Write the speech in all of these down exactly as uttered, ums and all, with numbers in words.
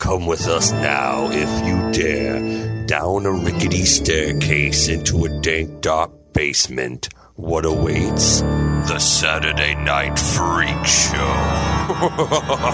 Come with us now, if you dare, down a rickety staircase into a dank, dark basement. What awaits? The Saturday Night Freak Show.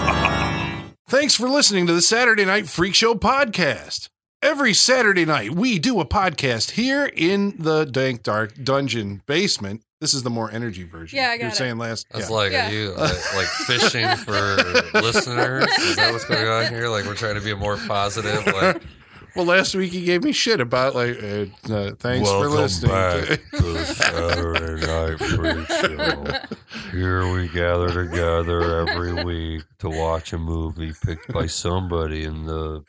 Thanks for listening to the Saturday Night Freak Show podcast. Every Saturday night, we do a podcast here in the dank, dark dungeon basement. This is the more energy version. Yeah, I got You were it. saying last. That's yeah. like, Yeah. are you like, like fishing for listeners? Is that what's going on here? Like, we're trying to be more positive. Like, Well, last week he gave me shit about like. Uh, uh, thanks Welcome for listening. back to- to the Saturday Night Freak Show. Here we gather together every week to watch a movie picked by somebody in the...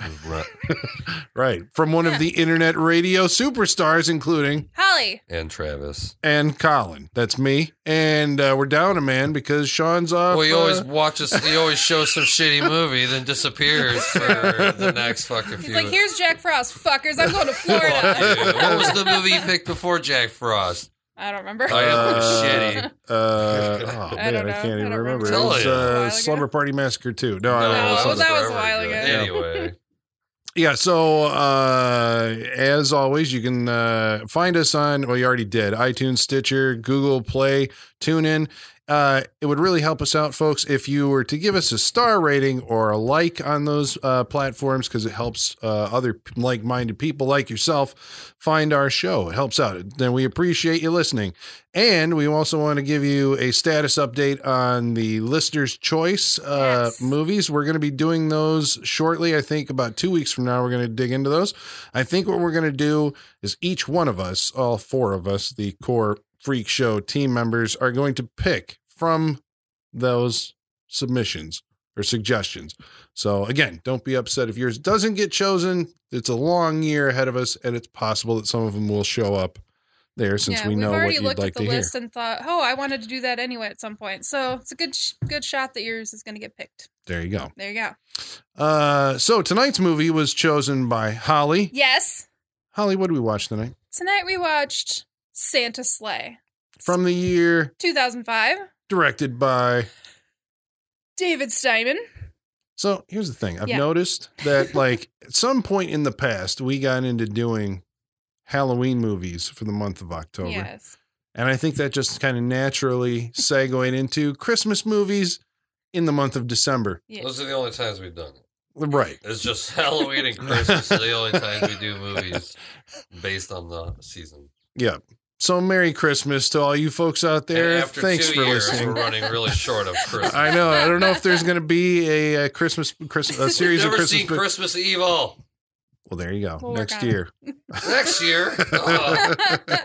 Right. From one of the internet radio superstars, including Holly. and Travis. and Colin. That's me. And uh, we're down a man because Sean's off. Well, he uh, always watches. He always shows some shitty movie, then disappears for the next fucking He's few. like, here's Jack Frost, fuckers. I'm going to Fuck Florida. you. What was the movie you picked before Jack Frost? I don't remember. Oh, yeah, it was Uh, shitty. Uh, oh, I man, don't I know. can't I even don't remember. remember. It Tell was you. A while uh, ago? Slumber Party Massacre two. No, I No, don't know. that Something- was a forever while ago. Anyway, Yeah, so uh, as always, you can uh, find us on, well, you already did, iTunes, Stitcher, Google Play, TuneIn. Uh, it would really help us out, folks, if you were to give us a star rating or a like on those uh, platforms, because it helps uh, other p- like-minded people like yourself find our show. It helps out. Then we appreciate you listening. And we also want to give you a status update on the Listener's Choice uh, Yes. movies. We're going to be doing those shortly. I think about two weeks from now, we're going to dig into those. I think what we're going to do is each one of us, all four of us, the core Freak Show team members, are going to pick from those submissions or suggestions. So again, don't be upset if yours doesn't get chosen. It's a long year ahead of us, and it's possible that some of them will show up there since yeah, we we've know what already you'd looked like at the to hear. list and thought, oh, I wanted to do that anyway at some point. So it's a good, sh- good shot that yours is going to get picked. There you go. There you go. Uh, so tonight's movie was chosen by Holly. Yes. Holly, what did we watch tonight? Tonight we watched Santa Sleigh. From the year, two thousand five. directed by. David Steinman. So here's the thing. I've Yeah. noticed that, like, at some point in the past, we got into doing Halloween movies for the month of October. Yes. And I think that just kind of naturally segued into Christmas movies in the month of December. Yeah. those are the only times we've done it. Right. It's just Halloween and Christmas are the only times we do movies based on the season. Yeah. So Merry Christmas to all you folks out there. And after Thanks two for years, listening. we're running really short of Christmas. I know. I don't know if there's going to be a, a Christmas, Christmas, a series Never of Christmas. seen Christmas Evil. Well, there you go. We'll work Next on it. year. Next year. Oh.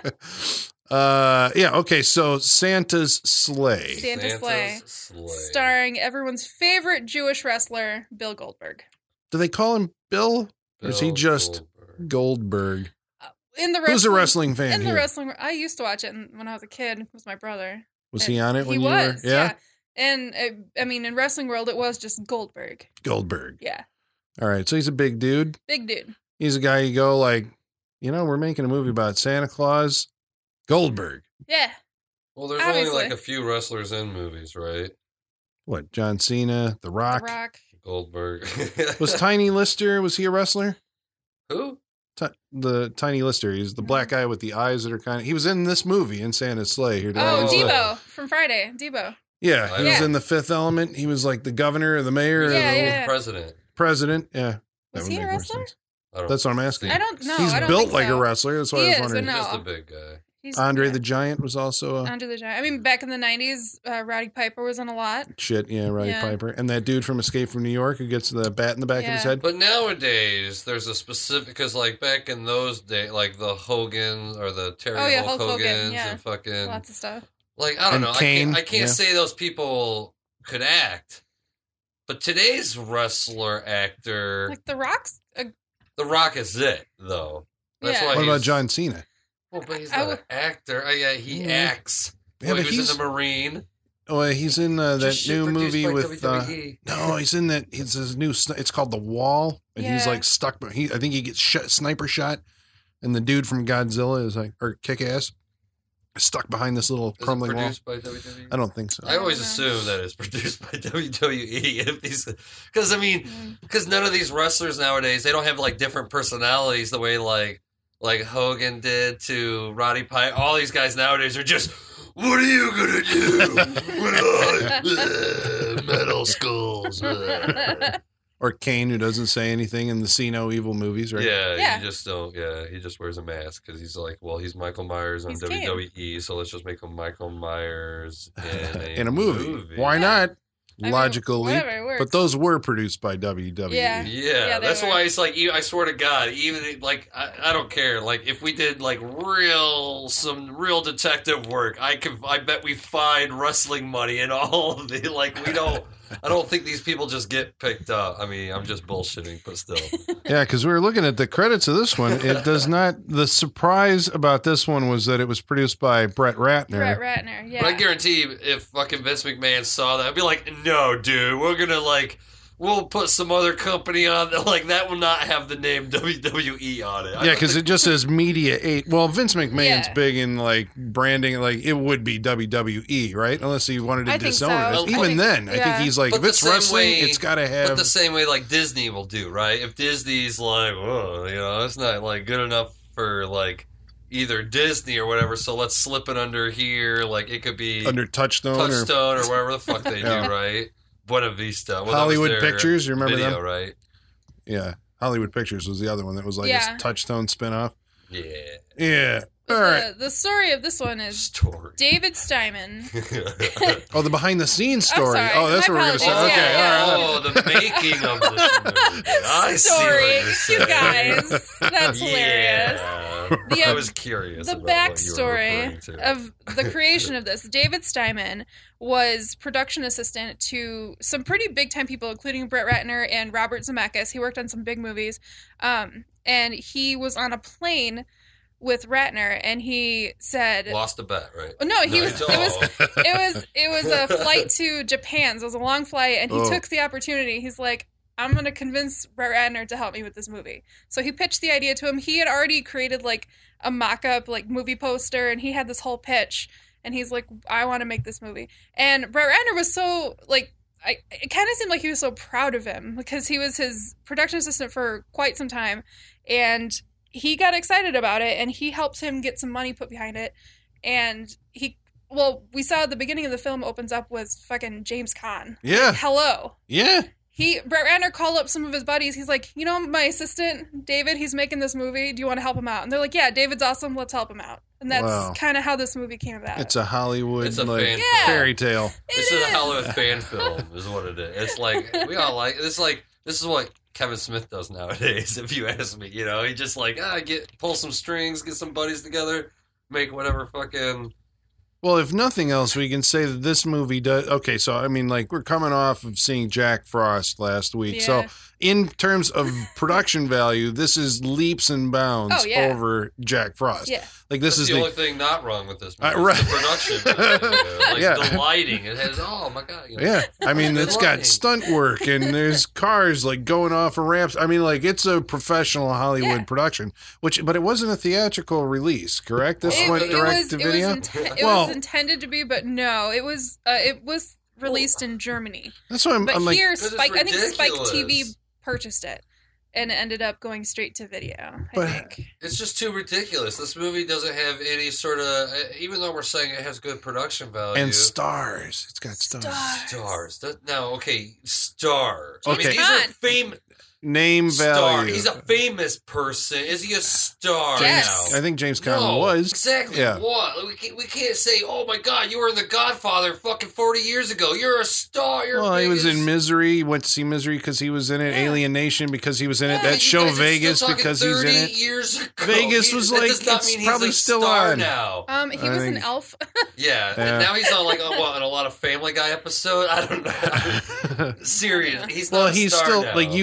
uh, yeah. Okay. So Santa's Sleigh. Santa Santa's Sleigh. Sleigh. Starring everyone's favorite Jewish wrestler, Bill Goldberg. Do they call him Bill? Or is he Bill just Goldberg. Goldberg? In the wrestling, Who's a wrestling fan In the here? wrestling, I used to watch it when I was a kid. It was my brother. Was And he on it when he you was, were? Yeah. And uh, I mean, in wrestling world, it was just Goldberg. Goldberg. Yeah, All right. So he's a big dude. big dude. He's a guy you go like, you know, we're making a movie about Santa Claus. Goldberg. Yeah, Well, there's Obviously. only like a few wrestlers in movies, right? What? John Cena, The Rock. The Rock. Goldberg. Was Tiny Lister, was he a wrestler? Who? Ti- the Tiny Lister. He's the black guy with the eyes that are kind of. He was in this movie in Santa's Sleigh. Here, did I Oh, always look? Debo from Friday. Debo. Yeah, he was Yeah. in The Fifth Element. He was like the governor or the mayor or Yeah, the yeah. President. president. Yeah. That Was would he a make more wrestler? sense. I don't That's what I'm asking. I don't know. He's I don't built think like so. a wrestler. That's why He I was is, wondering. but no. Just a big guy. He's, Andre yeah. the Giant was also a Andre the Giant. I mean, back in the nineties, uh, Roddy Piper was in a lot. shit. Yeah, Roddy Yeah. Piper. And that dude from Escape from New York who gets the bat in the back of his Yeah. head. But nowadays, there's a specific because, like back in those days, like the Hogan or the Terry Oh, yeah, Hulk Hulk Hogan, Hogan's yeah. and fucking Lots of stuff. like I don't And know. Kane, I can't, I can't yeah. say those people could act, but today's wrestler actor, Like The Rock's. Uh, The Rock is it though. That's Yeah. why What about he's- John Cena? Well, but he's I not would- an actor. Oh, yeah, he Yeah. acts. Yeah, well, but he was he's in the Marine. oh, he's in uh, that Just new produced movie by with. Uh, W W E. no, he's in that. It's his new. sni- It's called The Wall, and he's Yeah. like stuck. But he, I think he gets shot, sniper shot, and the dude from Godzilla is like, or Kick Ass. stuck behind this little Is it crumbling wall. produced by W W E? I don't think so. I always Yeah. assume that it's produced by W W E. If these, because I mean, Mm. because none of these wrestlers nowadays, they don't have like different personalities the way like like Hogan did to Roddy Piper. All these guys nowadays are just, what are you gonna do when I metal skulls? Or Kane, who doesn't say anything in the See No Evil movies, right? Yeah, Yeah. he just don't. Yeah, he just wears a mask because he's like, well, he's Michael Myers on He's W W E, so let's just make him Michael Myers in a, In a movie. movie. Why Yeah. not? I mean, Logical leap. whatever, it works. But those were produced by W W E. Yeah. Yeah, Yeah, they that's were. why it's like, e- I swear to God, even like I, I don't care. Like if we did like real some real detective work, I could I bet we find wrestling money in all of the like we don't. I don't think these people just get picked up. I mean, I'm just bullshitting, but still. Yeah, because we were looking at the credits of this one. It does not. The surprise about this one was that it was produced by Brett Ratner. Brett Ratner. Yeah. But I guarantee if fucking Vince McMahon saw that, I'd be like, no, dude, we're gonna like, we'll put some other company on that. Like that will not have the name W W E on it. I Yeah, don't because think- it just says Media Eight. Well, Vince McMahon's Yeah. big in like branding. Like it would be W W E, right? Unless he wanted to I think disown so. it. I Even think- then, I think yeah. he's like, But if the it's same wrestling, way- it's got to But have. the same way like Disney will do, right? If Disney's like, oh, you know, it's not like good enough for like either Disney or whatever, so let's slip it under here. Like it could be under Touchstone, or Touchstone or whatever the fuck they Yeah. do, right? Buena Vista. Well, that was Hollywood their Pictures. You remember video, them? right? Yeah, Hollywood Pictures was the other one that was like Yeah. a Touchstone spinoff. Yeah. Yeah. But All right. the, the story of this one is Story. David Steinman. Oh, the behind the scenes story. sorry. Oh, that's My what we're gonna say. apologies. Okay. Yeah, All right. Oh, the making of this movie. I see what Story, you're you saying. guys. That's hilarious. Yeah. The, I um, was curious The about what you were referring backstory to. of the creation of this. David Steinman was production assistant to some pretty big time people, including Brett Ratner and Robert Zemeckis. He worked on some big movies. Um, and he was on a plane with Ratner, and he said, Lost a bet, right? oh, no, he No, was, he it was, don't. it was, it was a flight to Japan. So it was a long flight, and he Oh. took the opportunity. He's like, I'm going to convince Brett Ratner to help me with this movie. So he pitched the idea to him. He had already created like a mock-up like movie poster, and he had this whole pitch, and he's like, I want to make this movie. And Brett Ratner was so like, I, it kind of seemed like he was so proud of him because he was his production assistant for quite some time, and he got excited about it, and he helped him get some money put behind it. And he, well, we saw at the beginning of the film opens up with fucking James Caan. Yeah. Hello. Yeah. He, Brett Ratner called up some of his buddies. He's like, you know, my assistant, David, he's making this movie. Do you want to help him out? And they're like, yeah, David's awesome. Let's help him out. And that's Wow. kind of how this movie came about. It's a Hollywood It's a like fan Yeah. fairy tale. It This is a is. Hollywood fan film, is what it is. It's like we all like. This is like this is what Kevin Smith does nowadays. If you ask me, you know, he just like ah, get pull some strings, get some buddies together, make whatever fucking. Well, if nothing else, we can say that this movie does. Okay, so I mean, like we're coming off of seeing Jack Frost last week, so Yeah. in terms of production value, this is leaps and bounds Oh, yeah. over Jack Frost. Yeah. Like this That's is the, the, only thing not wrong with this movie. Uh, It's right. the production, value. like Yeah. the lighting. It has oh my god. You know, yeah. I mean, Good it's got lighting. stunt work and there's cars like going off of ramps. I mean, like it's a professional Hollywood Yeah. production. Which, but it wasn't a theatrical release, correct? This It, went it direct was, to it was, video. inten- it Well- was intended to be, but no, it was uh, it was released in Germany. That's why I'm, But I'm like, here, 'Cause it's Spike, I think Spike T V ridiculous. purchased it, and it ended up going straight to video. I But- think. It's just too ridiculous. This movie doesn't have any sort of. Even though we're saying it has good production value. and stars. It's got stars. Stars. Stars. That, now, okay, stars. I Okay. mean, these Come are on. famous. Name Star. value. He's a famous person. Is he a star Yes. now? I think James Conn No, was. exactly Yeah. what we can't, we can't say. Oh my God, you were in The Godfather fucking forty years ago. You're a star. You're Well, he was biggest- in Misery. He went to see Misery because he was in it. Yeah. Alien Nation because he was in it. Yeah, that you show guys are still Vegas talking because he's in thirty it. Years ago. Vegas He- was that like, does not it's mean he's probably a still star on. now. Um, he I was think- an elf. Yeah, Yeah. and now he's on like oh, what, in a lot of Family Guy episode. I don't know. Serious, he's not Well, a he's star still now. like you go to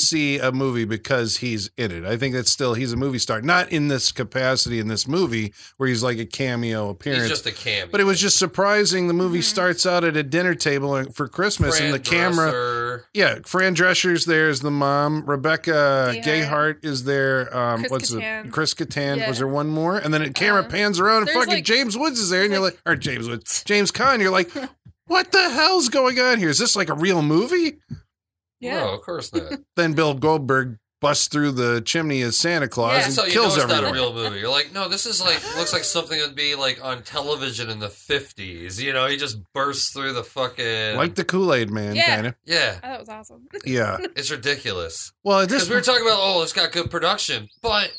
see a movie because he's in it. I think that's still he's a movie star, not in this capacity in this movie where he's like a cameo appearance. He's just a cameo. But it was just surprising. The movie Mhm. starts out at a dinner table for Christmas, Fran and the camera. Dresser. Yeah, Fran Drescher's there as the mom. Rebecca Gayheart. Gayheart is there. Um, Chris what's Kattan. the Chris Kattan? Yeah. Was there one more? And then the camera Uh, pans around, and there's fucking like- James Woods is there, and you're like- like, or James Woods, James Caan. You're like, what the hell's going on here? Is this like a real movie? Yeah. No, of course not. Then Bill Goldberg busts through the chimney as Santa Claus Yeah. and So you know kills it's everyone. not a real movie. You're like, no, this is like looks like something that'd be like on television in the fifties. You know, he just bursts through the fucking Like the Kool-Aid Man, Yeah. kind of. yeah. Oh, that was awesome. Yeah. It's ridiculous. Well, Because this we were talking about, oh, it's got good production, but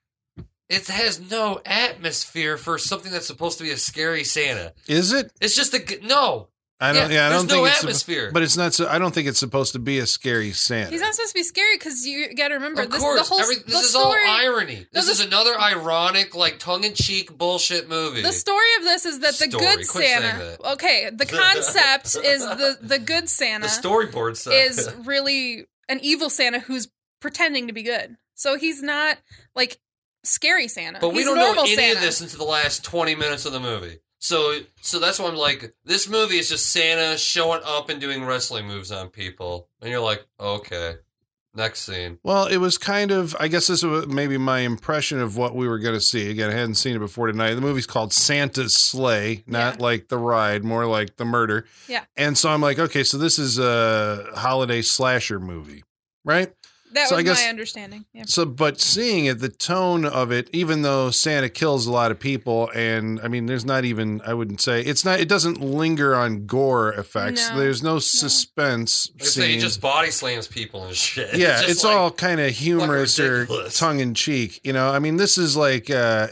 it has no atmosphere for something that's supposed to be a scary Santa. is it? It's just a g- no. I don't. Yeah, Yeah, I there's don't think no it's. atmosphere. But it's not. So, I don't think it's supposed to be a scary Santa. He's not supposed to be scary because you got to remember Of this. course, the whole every, the this is story, all irony. This No, is this- another ironic, like tongue-in-cheek bullshit movie. The story of this is that the Story, good quit saying Santa. that. Okay, the concept is the the good Santa the storyboard side is really an evil Santa who's pretending to be good. So he's not like scary Santa. But we He's don't know normal any Santa. of this until the last twenty minutes of the movie. So, so that's why I'm like, this movie is just Santa showing up and doing wrestling moves on people, and you're like, okay, next scene. Well, it was kind of. I guess this was maybe my impression of what we were going to see. Again, I hadn't seen it before tonight. The movie's called Santa's Sleigh, not Yeah. like the ride, more like the murder. Yeah. And so I'm like, okay, so this is a holiday slasher movie, right? That So was I guess- my understanding. Yeah. So, but seeing it, the tone of it, even though Santa kills a lot of people, and I mean, there's not even, I wouldn't say, it's not, it doesn't linger on gore effects. No. There's no suspense Like I say, he scenes. just body slams people and shit. yeah, just it's like- all kind of humorous or ridiculous. tongue in cheek. You know, I mean, this is like, uh,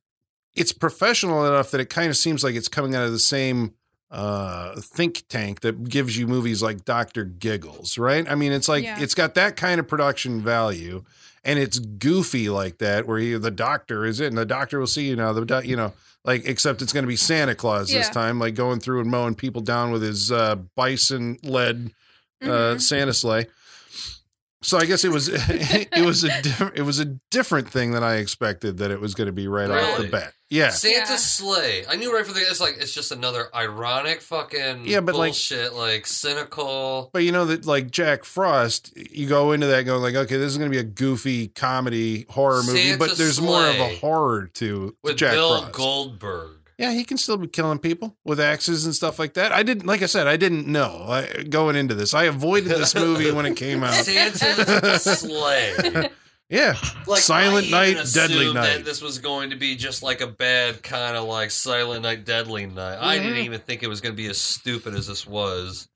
it's professional enough that it kind of seems like it's coming out of the same uh think tank that gives you movies like Doctor Giggles, right? I mean, it's like Yeah. it's got that kind of production value, and it's goofy like that, where he, the doctor is it, and the doctor will see you now. The doc- you know, like except it's going to be Santa Claus this Yeah. time, like going through and mowing people down with his uh, bison led uh, Mhm. Santa sleigh. So I guess it was it was a diff- it was a different thing than I expected that it was going to be right off the Really? bat. Yeah. Santa's Yeah. sleigh. I knew right from the it's like it's just another ironic fucking Yeah, but, like- bullshit, like, cynical. But you know that like Jack Frost, you go into that going like, okay, this is going to be a goofy comedy horror movie, Santa but there's more of a sleigh horror to With Jack Bill Frost. Goldberg. Yeah, he can still be killing people with axes and stuff like that. I didn't, like I said, I didn't know I, going into this. I avoided this movie when it came out. Santa's sleigh. Yeah, Like, Silent I Night, even Deadly assumed Night. That this was going to be just like a bad kind of like Silent Night, Deadly Night. I didn't Mhm. even think it was going to be as stupid as this was.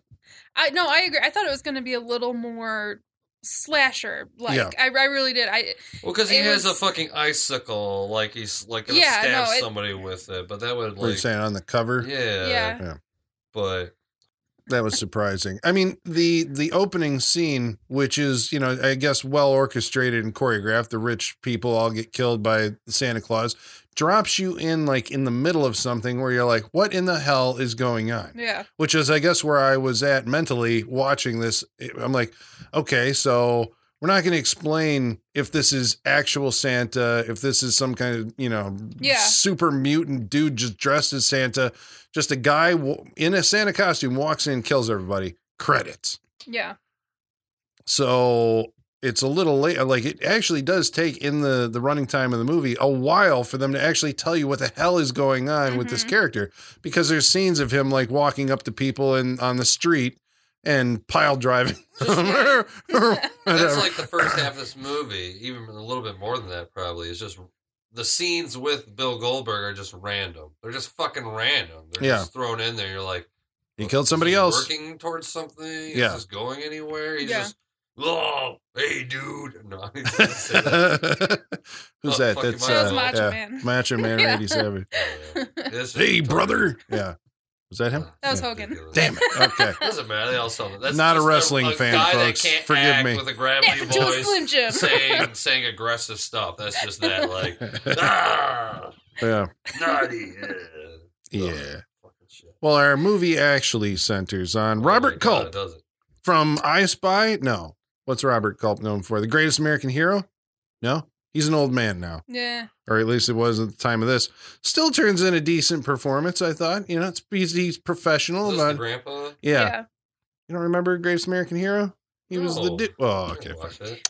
I no, I agree. I thought it was going to be a little more slasher. Like Yeah. I, I really did. I Well, because he It has a was- fucking icicle, like he's like going to Yeah, stab no, it- somebody with it. But that would What are you like, saying on the cover? yeah, yeah. But That was surprising. I mean, the the opening scene, which is, you know, I guess well orchestrated and choreographed, the rich people all get killed by Santa Claus, drops you in like in the middle of something where you're like, what in the hell is going on? Yeah. Which is, I guess, where I was at mentally watching this. I'm like, okay, so we're not going to explain if this is actual Santa, if this is some kind of, you know, Yeah. super mutant dude just dressed as Santa. Just a guy w- in a Santa costume walks in, kills everybody. Credits. Yeah. So it's a little late. Like it actually does take in the the running time of the movie a while for them to actually tell you what the hell is going on with this Mhm. character, because there's scenes of him like walking up to people and on the street and pile driving them or, or that's whatever. like the first half of this movie. Even a little bit more than that, probably. Is just the scenes with Bill Goldberg are just random. They're just fucking random. They're Yeah. just thrown in there. You're like, He killed is somebody this else. working towards something. Is Yeah. this going anywhere? He's Yeah. just, oh, hey, dude. No, he doesn't say that. Who's Oh, that? fucking That's Macho uh, That was Macho yeah, Man. Macho Man Yeah. Randy Savage. Yeah. It's Hey, just- brother. Yeah. Was that him? That was Yeah. Hogan. Ridiculous. Damn it. Okay. Doesn't matter. They all sell it. That's Not a just wrestling a fan, guy folks. That can't Forgive act me. with a gravelly Snap into a voice, Slim Jim. saying saying aggressive stuff. That's just that. Like, ah, Yeah. naughty. Yeah. Yeah. Ugh, fucking shit. Well, our movie actually centers on Oh Robert my God, Culp does it? from I Spy. No. What's Robert Culp known for? The Greatest American Hero? No, he's an old man now, Yeah. or at least it was at the time of this. Still turns in a decent performance, I thought. You know, it's he's, he's professional. Is this the About, grandpa? yeah. You don't remember Greatest American Hero? He was the No. dude. Oh, I okay. didn't watch it.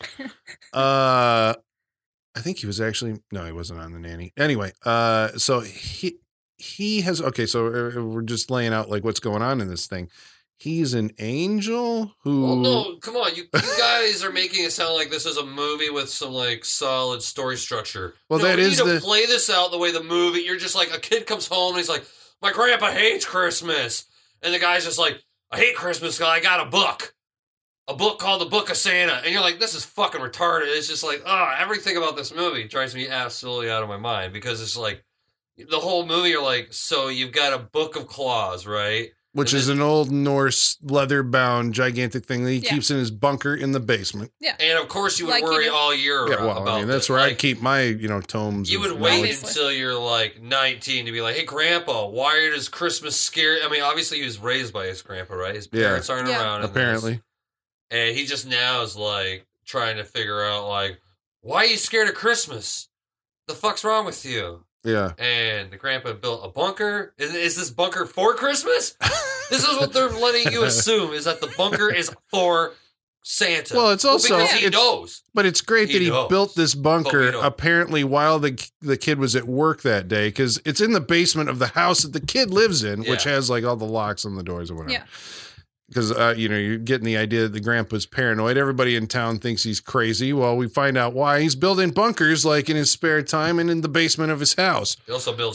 Uh, I think he was actually no, he wasn't on The Nanny. Anyway, uh, so he he has okay. So uh, we're just laying out like what's going on in this thing. He's an angel who. Well, no, come on. You, you guys are making it sound like this is a movie with some like solid story structure. Well, no, that we is need to the- play this out the way the movie. You're just like a kid comes home and he's like, "My grandpa hates Christmas," and the guy's just like, "I hate Christmas because I got a book, a book called the Book of Santa," and you're like, "This is fucking retarded." It's just like, ah, oh, everything about this movie drives me absolutely out of my mind because it's like the whole movie. You're like, so you've got a book of claws, right? Which And is then- an old Norse leather-bound gigantic thing that he Yeah. keeps in his bunker in the basement. And of course, you would Like you worry do. all year Yeah, about well, I mean, that's this. where I Like, keep my, you know, tomes. You of would wait knowledge. Obviously. until you're like nineteen to be like, "Hey, Grandpa, why does Christmas scare?" I mean, obviously he was raised by his grandpa, right? His Yeah. parents aren't Yeah. around. in this. Apparently, And he just now is like trying to figure out like, why are you scared of Christmas? The fuck's wrong with you? yeah. And the grandpa built a bunker. Is, is this bunker for Christmas? This is what they're letting you assume is that the bunker is for Santa. Well, it's also- because he it's- knows. But it's great He that he knows, built this but we bunker don't. apparently while the the kid was at work that day because it's in the basement of the house that the kid lives in, which Yeah. has like all the locks on the doors or whatever. Yeah. Because uh, you know you're getting the idea that the grandpa's paranoid. Everybody in town thinks he's crazy. Well, we find out why. He's building bunkers like in his spare time and in the basement of his house, He also builds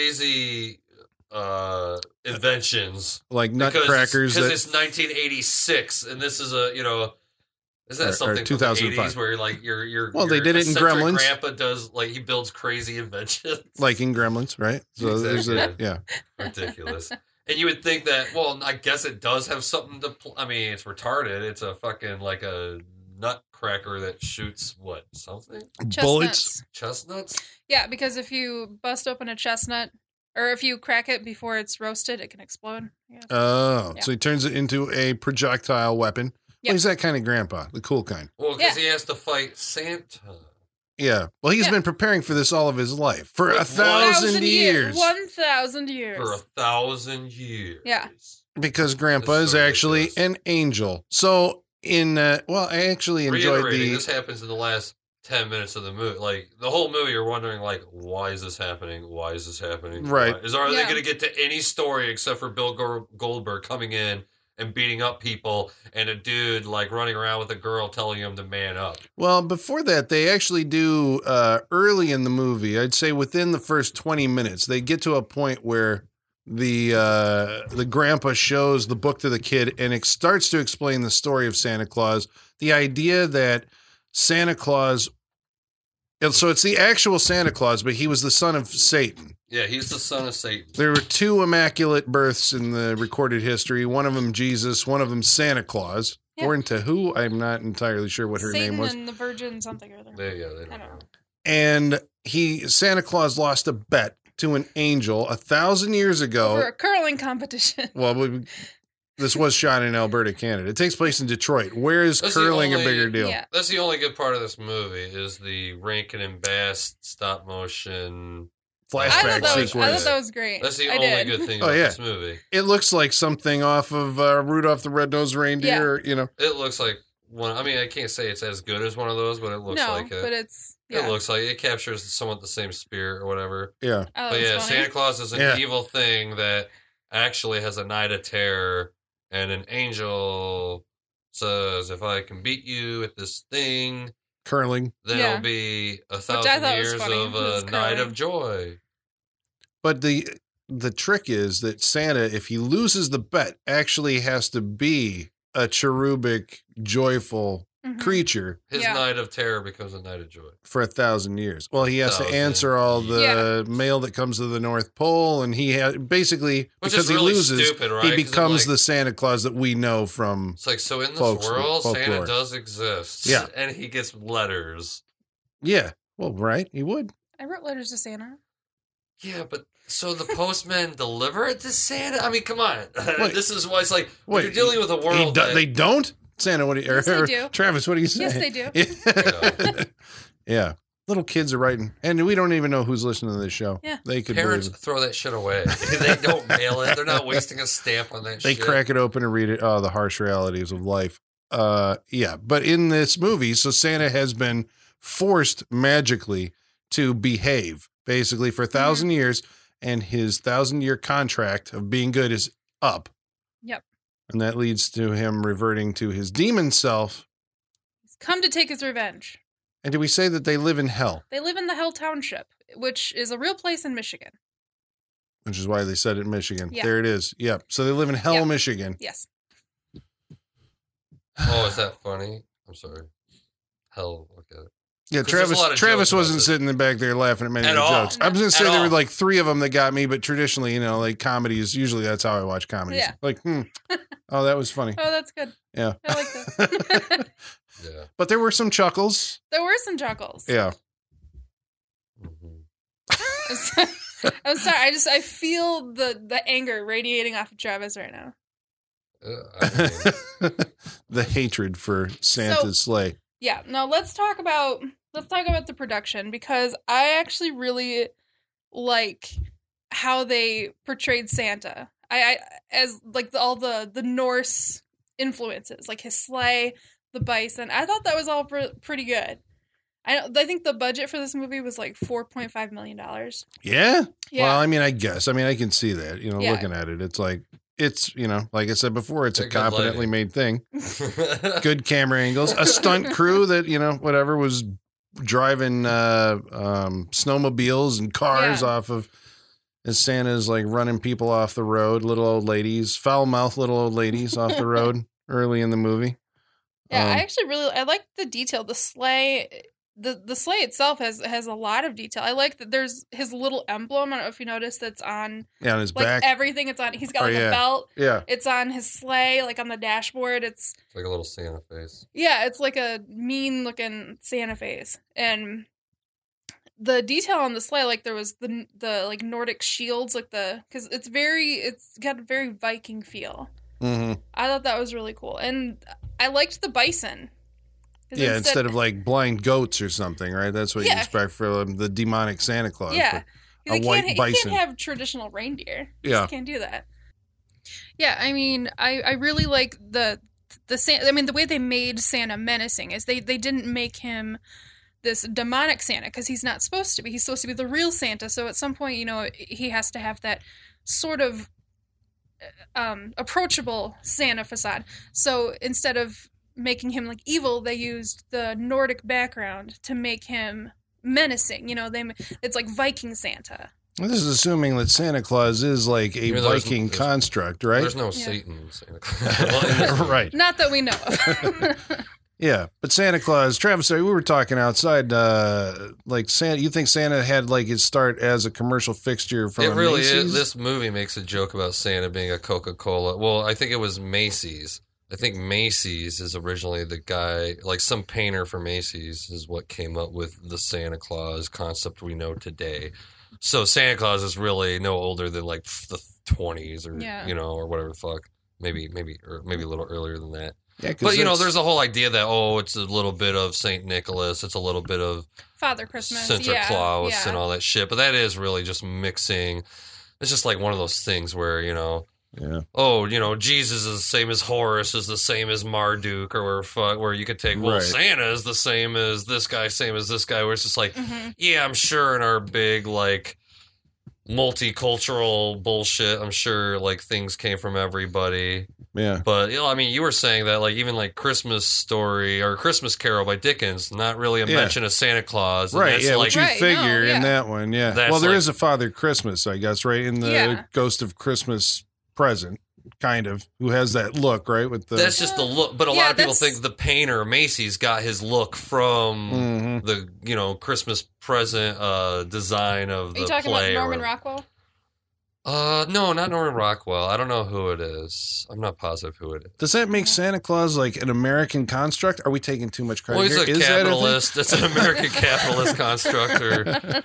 crazy uh, inventions. like Because nutcrackers. Because That it's nineteen eighty-six, and this is a, you know, is Or- or that something from two thousand the five. eighties where you're like, you're, you're, Well, they your did it in eccentric Gremlins. Grandpa does, like, he builds crazy inventions. like in Gremlins, right? So there's a Exactly. yeah. Ridiculous. And you would think that, well, I guess it does have something to, pl- I mean, it's retarded. It's a fucking, like a nutcracker that shoots, what, something? Bullets. Chestnuts? Yeah, because if you bust open a chestnut, or if you crack it before it's roasted, it can explode. Yeah. Oh, Yeah. so he turns it into a projectile weapon. Yep. Well, he's that kind of grandpa, the cool kind. Well, because Yeah. he has to fight Santa. Yeah. Well, he's Yeah. been preparing for this all of his life for a One thousand years. One thousand years. For a thousand years. Yeah. Because Grandpa This is is so actually ridiculous. an angel. So in uh, well, I actually enjoyed Reiterating, the this happens in the last ten minutes of the movie. Like the whole movie, you're wondering, like, why is this happening? Why is this happening? Right. Why- Is are they Yeah. going to get to any story except for Bill Go- Goldberg coming in and beating up people, and a dude like running around with a girl telling him to man up? well before that they actually do uh, early in the movie. I'd say within the first twenty minutes, they get to a point where the uh, the grandpa shows the book to the kid, and it starts to explain the story of Santa Claus. The idea that Santa Claus, and so it's the actual Santa Claus, but he was the son of Satan. Yeah, he's the son of Satan. There were two immaculate births in the recorded history. One of them Jesus, one of them Santa Claus. Yeah. According to who, I'm not entirely sure what her Satan name was. and the Virgin something or other. They, yeah, they don't I don't know. know. And he Santa Claus lost a bet to an angel a thousand years For ago. a curling competition. Well, we- this was shot in Alberta, Canada. It takes place in Detroit. Where is That's the curling only- a bigger deal? Yeah. That's the only good part of this movie is the Rankin and Bass stop motion. I Flashback thought, that was, I sequence. thought that was great. That's the I only did. good thing Oh, about yeah. this movie. It looks like something off of uh, Rudolph the Red-Nosed Reindeer. You know, It looks like one. I mean, I can't say it's as good as one of those, but it looks no, like it. but it's yeah. It looks like it captures somewhat the same spirit or whatever. yeah. I thought But it was yeah, funny. Santa Claus is an Yeah. evil thing that actually has a night of terror, and an angel says, "If I can beat you at this thing, Curling. there'll Yeah. be a I thousand thought was years funny. of It was a night curling. of joy." But the the trick is that Santa, if he loses the bet, actually has to be a cherubic, joyful Mhm. creature His Yeah. night of terror becomes a night of joy. for a thousand years. Well, he has to Thousand answer all the years. mail that comes to the North Pole, and he ha- basically Which because is he really loses, stupid, right? he 'Cause it, becomes like- the Santa Claus that we know from. It's like, so in this Folks- world, folklore. Santa does exist. Yeah. And he gets letters. Yeah, well, right, he would. I wrote letters to Santa. Yeah, but so the postman deliver it to Santa? I mean, come on. Wait. This is why it's like, when Wait, you're dealing with a He world do- that, they don't. Santa, what do you, Yes, or, they do. Travis, what do you say? Yes, they do. Yeah. Yeah. Little kids are writing, and we don't even know who's listening to this show. Yeah. They could Parents believe it. throw that shit away. They don't mail it. They're not wasting a stamp on that They shit. crack it open and read it. Oh, the harsh realities of life. Uh, yeah. But in this movie, so Santa has been forced magically to behave basically for a thousand Mm-hmm. years, and his thousand year contract of being good is up. Yep. And that leads to him reverting to his demon self. He's come to take his revenge. And did we say that they live in hell? They live in the Hell Township, which is a real place in Michigan. Which is why they said it in Michigan. Yeah. There it is. Yep. So they live in hell, Yep. Michigan. Yes. Oh, is that funny? I'm sorry. Hell, look at it. Yeah, 'Cause there's a Travis. lot of Travis jokes about wasn't this. sitting in the back there laughing at many At of the all. jokes. I was going to say At there were all. like three of them that got me, but traditionally, you know, like comedies, usually that's how I watch comedies. Yeah. Like, hmm, oh, that was funny. Oh, that's good. Yeah. I like that. Yeah. But there were some chuckles. There were some chuckles. Yeah. Mhm. I'm sorry. I'm sorry. I just I feel the the anger radiating off of Travis right now. Uh, I mean, The hatred for Santa's sleigh. Yeah. No, let's talk about let's talk about the production, because I actually really like how they portrayed Santa. I, I as like the, all the the Norse influences, like his sleigh, the bison. I thought that was all pr- pretty good. I I think the budget for this movie was like four point five million dollars. Yeah? Yeah. Well, I mean, I guess. I mean, I can see that. You know, Yeah. looking at it, it's like, it's, you know, like I said before, it's They're a good competently lighting. made thing. Good camera angles, a stunt crew that, you know, whatever was driving uh, um, snowmobiles and cars Yeah. off of, as Santa's like running people off the road, little old ladies, foul mouth little old ladies off the road early in the movie. Yeah, Um, I actually really I like the detail. The sleigh, the the sleigh itself has has a lot of detail. I like that there's his little emblem. I don't know if you noticed that's on Yeah, on his like back. everything. It's on. He's got Oh, like yeah. a belt. yeah. It's on his sleigh, like on the dashboard. It's It's like a little Santa face. yeah, it's like a mean looking Santa face, and the detail on the sleigh, like there was the the like Nordic shields, like the because it's very it's got a very Viking feel. hmm I thought that was really cool, and I liked the bison. 'Cause Yeah, instead, of like blind goats or something, right? That's what you Yeah. expect from the demonic Santa Claus. yeah, but you a white can't, bison. You can't have traditional reindeer. You Yeah. just can't do that. Yeah, I mean, I, I really like the the Santa. I mean, the way they made Santa menacing is they they didn't make him this demonic Santa, because he's not supposed to be. He's supposed to be the real Santa. So at some point, you know, he has to have that sort of um, approachable Santa facade. So instead of making him like evil, they used the Nordic background to make him menacing. You know, they it's like Viking Santa. Well, this is assuming that Santa Claus is like a Yeah, there's- Viking there's- construct, right? There's no Yeah. Satan in Santa Claus. Well, in this movie. right. Not that we know of. Yeah, but Santa Claus, Travis, we were talking outside. Uh, like Santa, you think Santa had like his start as a commercial fixture from It a really Macy's? is. This movie makes a joke about Santa being a Coca-Cola. Well, I think it was Macy's. I think Macy's is originally the guy, like some painter for Macy's is what came up with the Santa Claus concept we know today. So Santa Claus is really no older than like the twenties or, Yeah. you know, or whatever the fuck. Maybe, maybe, or maybe a little earlier than that. Yeah, 'cause But, you know, that's- there's a whole idea that, oh, it's a little bit of Saint Nicholas. It's a little bit of Father Christmas, Santa yeah, Claus yeah. and all that shit. But that is really just mixing. It's just like one of those things where, you know, yeah, oh, you know, Jesus is the same as Horus, is the same as Marduk, or where, fuck, where you could take, well, Right. Santa is the same as this guy, same as this guy, where it's just like, Mhm. yeah, I'm sure in our big, like, multicultural bullshit, I'm sure, like, things came from everybody. yeah. But, you know, I mean, you were saying that, like, even, like, Christmas Story or Christmas Carol by Dickens, not really a Yeah. mention of Santa Claus. and Right, that's, yeah, like, which you Right, figure no, yeah. in that one, yeah. That's well, there is like- a Father Christmas, I guess, right? In the Yeah. Ghost of Christmas Present, kind of, who has that look, right? With the That's just the look. But a Yeah, lot of people that's- think the painter Macy's got his look from Mhm. the you know Christmas present uh, design of Are the you talking about play. or Norman whatever. Rockwell? Uh, no, not Norman Rockwell. I don't know who it is. I'm not positive who it is. Does that make Santa Claus like an American construct? Are we taking too much credit Well, he's here? a Is that a thing? capitalist. It's an American capitalist construct. Or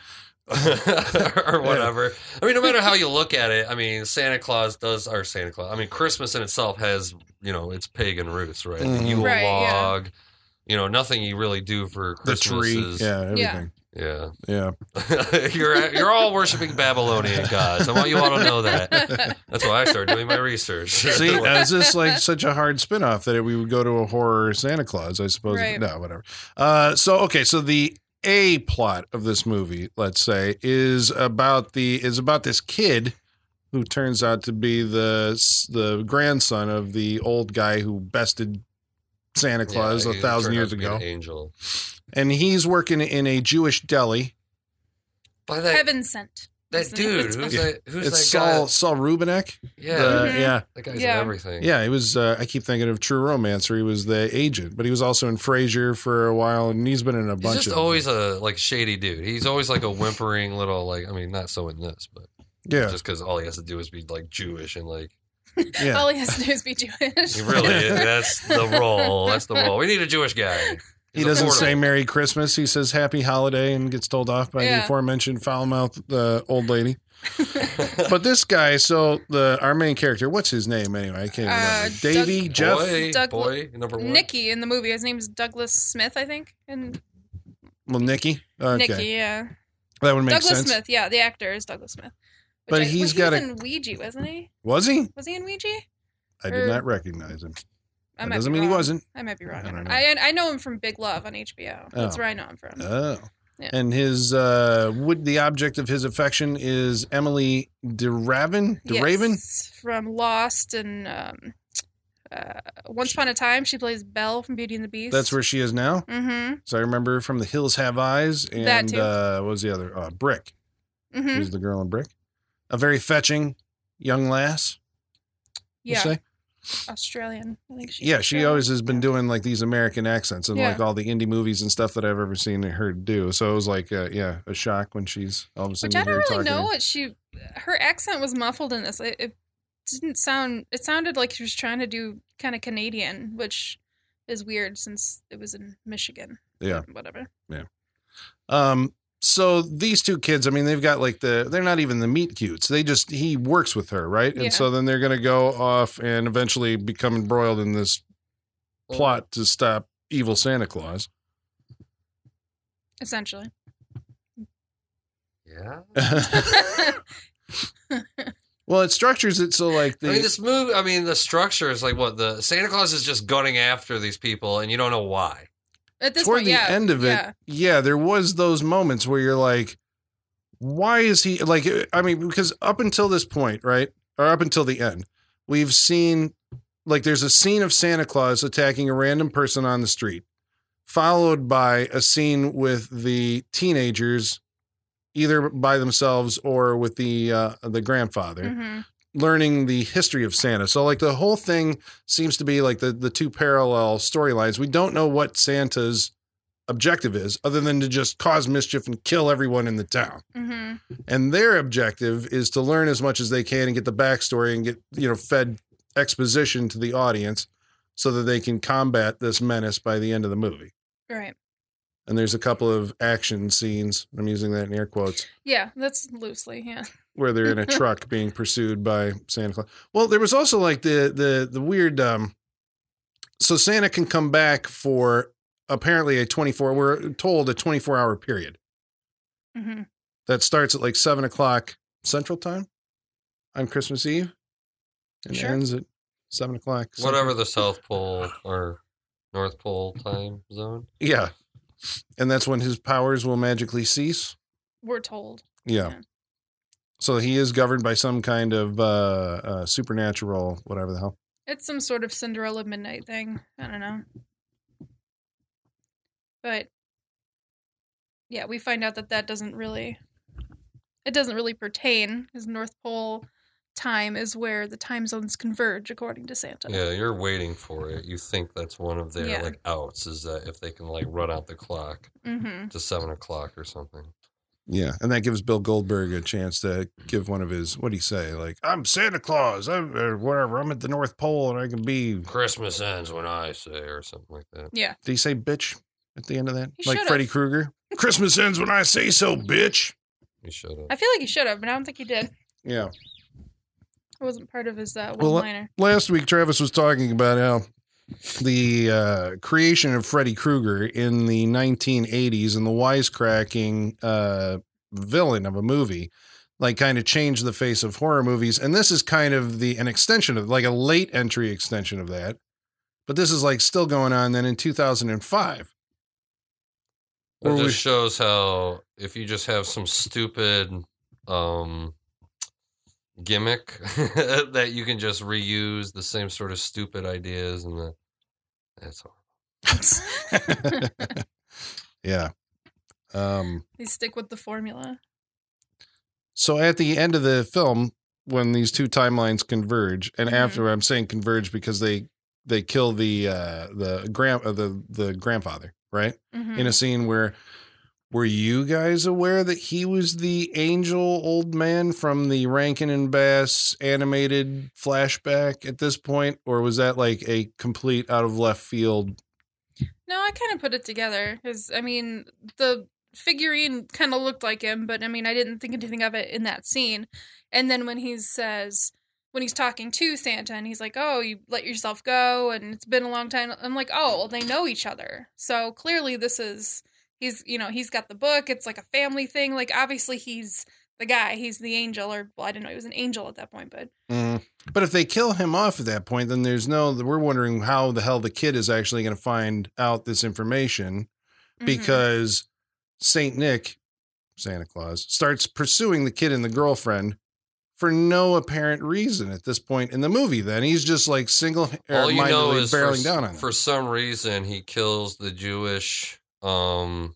or whatever. I mean, no matter how you look at it, I mean, Santa Claus does, or Santa Claus, I mean, Christmas in itself has, you know, its pagan roots, right? Mhm. The Yule Right, yeah. log, you know, nothing you really do for The Christmas tree. is, Yeah, everything. yeah. Yeah. you're you're all worshiping Babylonian gods. I want you all to know that. That's why I started doing my research. See, uh, is this like such a hard spinoff that we would go to a horror Santa Claus? I suppose. Right. No, whatever. Uh, so okay, so the A plot of this movie, let's say, is about the is about this kid who turns out to be the the grandson of the old guy who bested Santa Claus Yeah, a he thousand turned out years to be ago, an angel. and he's working in a Jewish deli. By that, Heaven sent. that is the name dude, of the who's Yeah. that? Who's It's that guy? Saul Saul Rubinek. Yeah, The- Mhm. yeah. that guy's Yeah. in everything. Yeah, he was. Uh, I keep thinking of True Romance, where he was the agent, but he was also in Frasier for a while, and he's been in a He's bunch just of. always a like shady dude. He's always like a whimpering little like. I mean, not so in this, but yeah, just because all he has to do is be like Jewish and like yeah. All he has to do is be Jewish. he really is. That's the role. That's the role. We need a Jewish guy. He He's doesn't affordable. say Merry Christmas. He says Happy Holiday and gets told off by the Yeah. aforementioned foul mouthed uh, old lady. But this guy, so the our main character, what's his name anyway? I can't Uh, remember. Davy, Doug- Jeff. boy, Doug- boy, number one. Nicky in the movie. His name is Douglas Smith, I think. And Well, Nicky. Okay, Nicky, yeah. that would make Douglas sense. Smith, yeah. The actor is Douglas Smith. Which But I, he's well, got he a- was in Ouija, wasn't he? Was he? Was he in Ouija? I did Or- not recognize him. I That might doesn't be mean he wrong. wasn't. I might be wrong. I I, don't know. I, I know him from Big Love on H B O. That's Oh. where I know him from. Oh. Yeah. And his uh would the object of his affection is Emily DeRaven? DeRaven? Yes, from Lost and um, uh, Once Upon a Time. She plays Belle from Beauty and the Beast. That's where she is now. Mm-hmm. So I remember her from The Hills Have Eyes and That too. uh what was the other? Uh Brick. Mm-hmm. Who's the girl in Brick? A very fetching young lass. we'll Yeah. say. Australian. I think she's Yeah, she Australian. always has been doing like these American accents and Yeah. like all the indie movies and stuff that I've ever seen her do. So it was like, uh, yeah, a shock when she's all of a sudden Which I you hear don't her really talking. know what she. Her accent was muffled in this. It, it didn't sound. It sounded like she was trying to do kind of Canadian, which is weird since it was in Michigan. Yeah. But whatever. Um, so these two kids, I mean, they've got like the, they're not even the meet cutes. They just, he works with her, right? And Yeah. so then they're going to go off and eventually become embroiled in this plot to stop evil Santa Claus. Essentially. Yeah. Well, it structures it so like the, I mean, this movie. I mean, the structure is like what the Santa Claus is just gunning after these people, and you don't know why. At this toward point, the yeah, end of it, yeah. yeah. there was those moments where you're like, why is he like, I mean, because up until this point, right? Or up until the end, we've seen like there's a scene of Santa Claus attacking a random person on the street, followed by a scene with the teenagers, either by themselves or with the uh, the grandfather, Mm-hmm. learning the history of Santa. So like the whole thing seems to be like the the two parallel storylines. We don't know what Santa's objective is other than to just cause mischief and kill everyone in the town. Mm-hmm. And their objective is to learn as much as they can and get the backstory and get, you know, fed exposition to the audience so that they can combat this menace by the end of the movie. Right. And there's a couple of action scenes, I'm using that in air quotes, Yeah, that's loosely, yeah. where they're in a truck being pursued by Santa Claus. Well, there was also like the the the weird um so Santa can come back for apparently a twenty-four, we're told a twenty-four hour period Mm-hmm. that starts at like seven o'clock Central Time on Christmas Eve and Sure. ends at seven o'clock. Central. Whatever the South Pole or North Pole time zone. Yeah. And that's when his powers will magically cease. We're told. Yeah. Yeah. So he is governed by some kind of uh, uh, supernatural, whatever the hell. It's some sort of Cinderella Midnight thing. I don't know. But yeah, we find out that that doesn't really it doesn't really pertain because North Pole time is where the time zones converge according to Santa. Yeah, you're waiting for it. You think that's one of their Yeah. like outs is that if they can like run out the clock Mm-hmm. to seven o'clock or something. Yeah. And that gives Bill Goldberg a chance to give one of his, what do you say? Like, I'm Santa Claus, I'm, or whatever. I'm at the North Pole and I can be. Christmas ends when I say, or something like that. Yeah. Did he say bitch at the end of that? He Like should've. Freddy Krueger? Christmas ends when I say so, bitch. He should have. I feel like he should have, but I don't think he did. Yeah. It wasn't part of his uh, Well, one-liner. Last week, Travis was talking about how the uh, creation of Freddy Krueger in the nineteen eighties and the wisecracking uh, villain of a movie, like, kind of changed the face of horror movies. And this is kind of the an extension of, like, a late entry extension of that. But this is, like, still going on then in two thousand five. It Or just we- shows how if you just have some stupid um, gimmick that you can just reuse the same sort of stupid ideas, and the, that's all. Yeah. Um, They stick with the formula. so at the end of the film, when these two timelines converge, and Mhm. after I'm saying converge because they they kill the uh, the grand uh, the the grandfather, right? Mhm. In a scene where were you guys aware that he was the angel old man from the Rankin and Bass animated flashback at this point, or was that like a complete out of left field? No, I kind of put it together because I mean the figurine kind of looked like him, but I mean I didn't think anything of it in that scene. And then when he says when he's talking to Santa and he's like, "Oh, you let yourself go," and it's been a long time. I'm like, "Oh, well, they know each other." So clearly, this is he's you know he's got the book. It's like a family thing. Like obviously he's the guy. He's the angel, or well, I didn't know he was an angel at that point, but Mm. But if they kill him off at that point, then there's no. We're wondering how the hell the kid is actually going to find out this information Mhm. because Saint Nick, Santa Claus, starts pursuing the kid and the girlfriend for no apparent reason at this point in the movie. Then he's just like single All you know mindedly is for, barreling down on them. for some reason he kills the Jewish, um,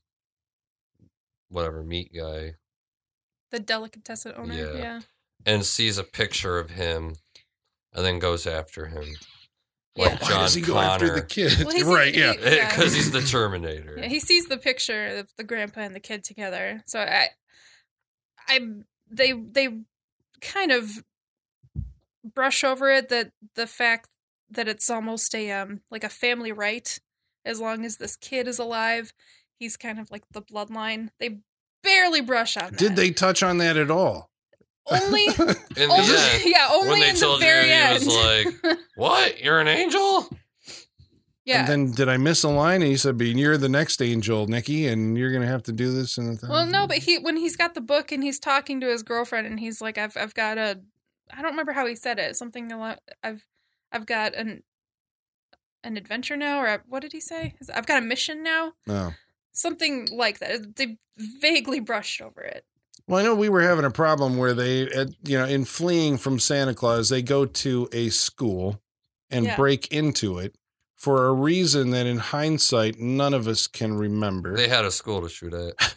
whatever meat guy, the delicatessen owner. Yeah. Yeah. and sees a picture of him, and then goes after him. Yeah. Like Why John does he go Connor. after the kid? Well, he's- right? he- Yeah. Yeah. Because he's the Terminator. Yeah, he sees the picture of the grandpa and the kid together. So I, I, they, they kind of brush over it that the fact that it's almost a um like a family right. As long as this kid is alive, he's kind of like the bloodline. They barely brush on that. Did they touch on that at all? only? In the only end, yeah, only when they in told the very you, end. he was like, "What? You're an angel?" yeah. And then did I miss a line? And he said, "But you're the next angel, Nikki, and you're gonna have to do this." And Well, no, but he when he's got the book and he's talking to his girlfriend and he's like, "I've I've got a, I don't remember how he said it. Something a lot. I've I've got an an adventure now, or what did he say? I've got a mission now. no. Something like that. They vaguely brushed over it. Well, I know we were having a problem where they, uh, you know, in fleeing from Santa Claus, they go to a school and Yeah. break into it for a reason that, in hindsight, none of us can remember. They had a school to shoot at.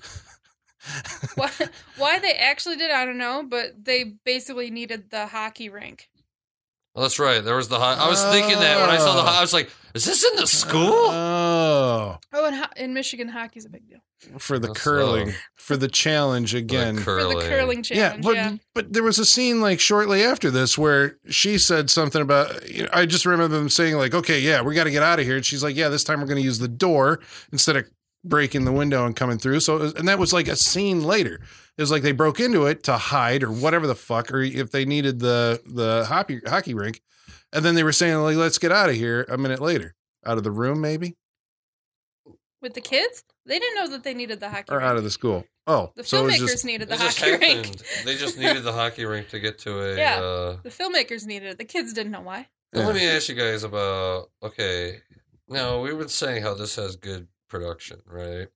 Why, why they actually did, I don't know, but they basically needed the hockey rink. Well, that's right. There was the. Ho- I was thinking that when I saw the. Ho- I was like, "Is this in the school?" Oh, Oh, and ho- in Michigan, hockey's a big deal for the That's curling, so- for the challenge again. The for the curling. curling Yeah, challenge. but Yeah, but there was a scene like shortly after this where she said something about. You know, I just remember them saying like, "Okay, yeah, we got to get out of here." And she's like, "Yeah, this time we're going to use the door instead of breaking the window and coming through." So, it was- and that was like a scene later. It was like they broke into it to hide or whatever the fuck, or if they needed the the hockey hockey rink, and then they were saying like, "Let's get out of here." A minute later, out of the room, maybe, with the kids, they didn't know that they needed the hockey or rink. out of the school. Oh, The so it was filmmakers just needed the It just hockey rink. happened. They just needed the hockey rink to get to a. Yeah. Uh, The filmmakers needed it. The kids didn't know why. Now, Yeah. let me ask you guys about. Okay, now we were saying how this has good production, right?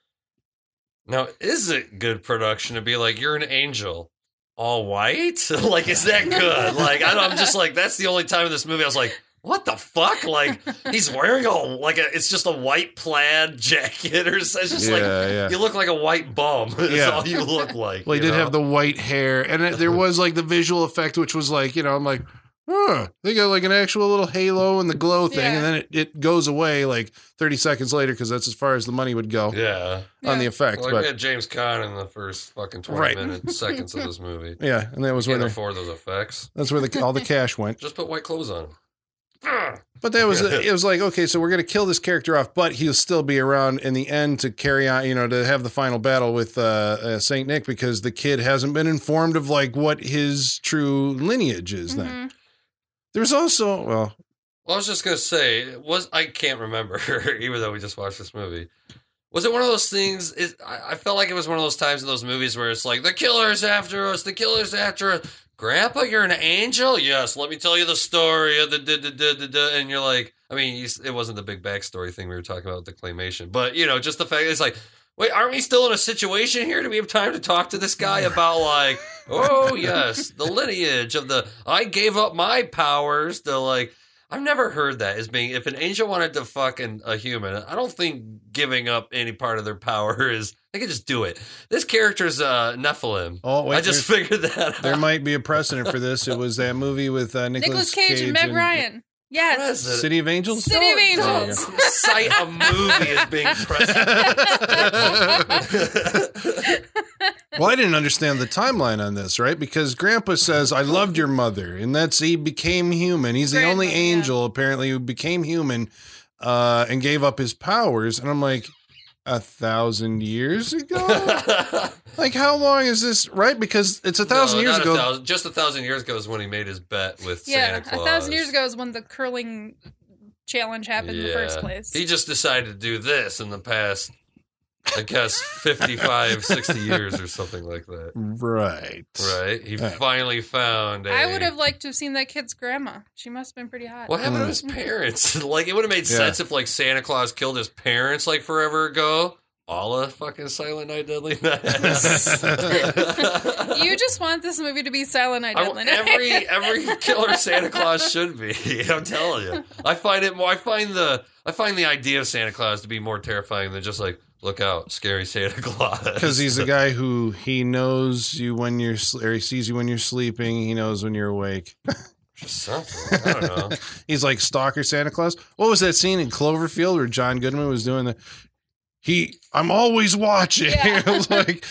Now, is it good production to be like you're an angel, all white? Like, is that good? Like, I don't, I'm just like that's the only time in this movie I was like, what the fuck? Like, he's wearing a like a it's just a white plaid jacket or so- it's just yeah, like yeah. you look like a white bum. That's Yeah. all you look like. Well, he you did know? have the white hair, and it, there was like the visual effect, which was like, you know, I'm like, huh, they got like an actual little halo and the glow thing, Yeah. and then it, it goes away like thirty seconds later because that's as far as the money would go Yeah. on the Yeah. effects. Like we but had James Caan in the first fucking twenty Right. minutes, seconds of this movie. yeah, and that was We where can't the, afford those effects. that's where the, all the cash went. Just put white clothes on. But that was it was like, okay, so we're gonna kill this character off, but he'll still be around in the end to carry on, you know, to have the final battle with uh, uh, Saint Nick, because the kid hasn't been informed of like what his true lineage is. Then Mhm. there's also well, Well, I was just gonna say, was I can't remember, even though we just watched this movie. Was it one of those things? It, I, I felt like it was one of those times in those movies where it's like, the killer's after us, the killer's after us. Grandpa, you're an angel? Yes, let me tell you the story of the da da da da da. And you're like, I mean, you, it wasn't the big backstory thing we were talking about with the claymation, but you know, just the fact it's like, wait, aren't we still in a situation here? Do we have time to talk to this guy about like, oh yes, the lineage of the, I gave up my powers to like, I've never heard that as being, if an angel wanted to fuck an, a human, I don't think giving up any part of their power is, they could just do it. This character's uh, Nephilim. oh wait, I just there, figured that out. there might be a precedent for this. It was that movie with uh, Nicolas Nicolas Cage, and Meg Ryan. Yes. President. City of Angels. City of Don't- Angels. don't cite a movie as being president. Well, I didn't understand the timeline on this, right? Because Grandpa says, I loved your mother, and that's, he became human. He's the only Grandpa, yeah. angel, apparently, who became human uh, and gave up his powers. And I'm like, a thousand years ago? Like, how long is this, right? Because it's a thousand No, years not ago. A thousand, just a thousand years ago is when he made his bet with Yeah, Santa Claus. a thousand years ago is when the curling challenge happened in the first Yeah. place. He just decided to do this in the past, I guess, fifty-five, sixty years or something like that. Right. Right? He Yeah. finally found a... I would have liked to have seen that kid's grandma. She must have been pretty hot. What happened Mm. to his parents? Like, it would have made Yeah. sense if, like, Santa Claus killed his parents, like, forever ago. All of fucking Silent Night, Deadly Night. You just want this movie to be Silent Night, I- Deadly Night. every every killer Santa Claus should be. I'm telling you. I find it more. I find the I find the idea of Santa Claus to be more terrifying than just like, look out, scary Santa Claus. Because he's a guy who he knows you when you're, sl- or he sees you when you're sleeping. He knows when you're awake. Just something. I don't know. He's like Stalker Santa Claus. What was that scene in Cloverfield where John Goodman was doing the, he, I'm always watching. Yeah. It was like,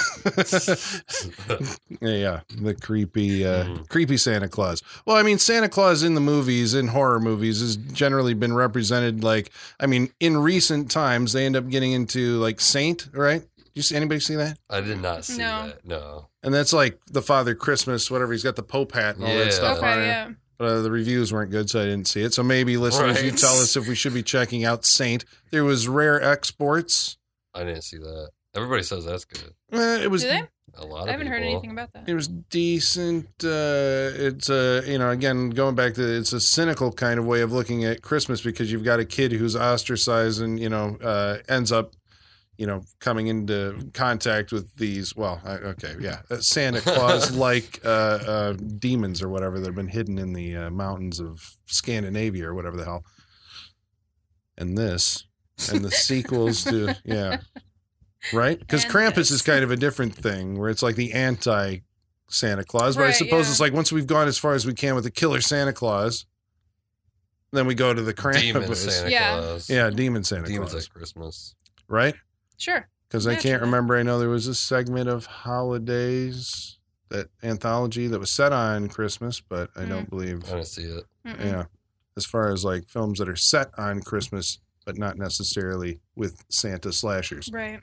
yeah, the creepy, uh, Mm. creepy Santa Claus. Well, I mean, Santa Claus in the movies, in horror movies, has generally been represented like, I mean, in recent times, they end up getting into like Saint, right? You see anybody see that? I did not see No. that. No. And that's like the Father Christmas, whatever. He's got the Pope hat and all Yeah. that stuff on Okay, it. yeah. Uh, the reviews weren't good, so I didn't see it. So maybe listeners, you Right. tell us if we should be checking out Saint. There was Rare Exports. I didn't see that. Everybody says that's good. Eh, it was Do they? A lot of I haven't heard people. anything about that. it was decent. Uh, it's a you know again going back to it's a cynical kind of way of looking at Christmas, because you've got a kid who's ostracized and you know uh, ends up you know coming into contact with these. Well, I, okay, yeah, uh, Santa Claus like uh, uh, demons or whatever that have been hidden in the uh, mountains of Scandinavia or whatever the hell. And this and the sequels to yeah. Right? Because And Krampus this. is kind of a different thing where it's like the anti Santa Claus. But I Right, suppose yeah. it's like once we've gone as far as we can with the killer Santa Claus, then we go to the Demon Krampus. Santa Yeah. Claus. Yeah, Demon Santa Demons Claus. at Christmas. Right? Sure. Because I can't Naturally. remember. I know there was a segment of holidays, that anthology that was set on Christmas, but I don't believe, I didn't see it. Mm-mm. yeah, as far as like films that are set on Christmas, but not necessarily with Santa slashers. Right.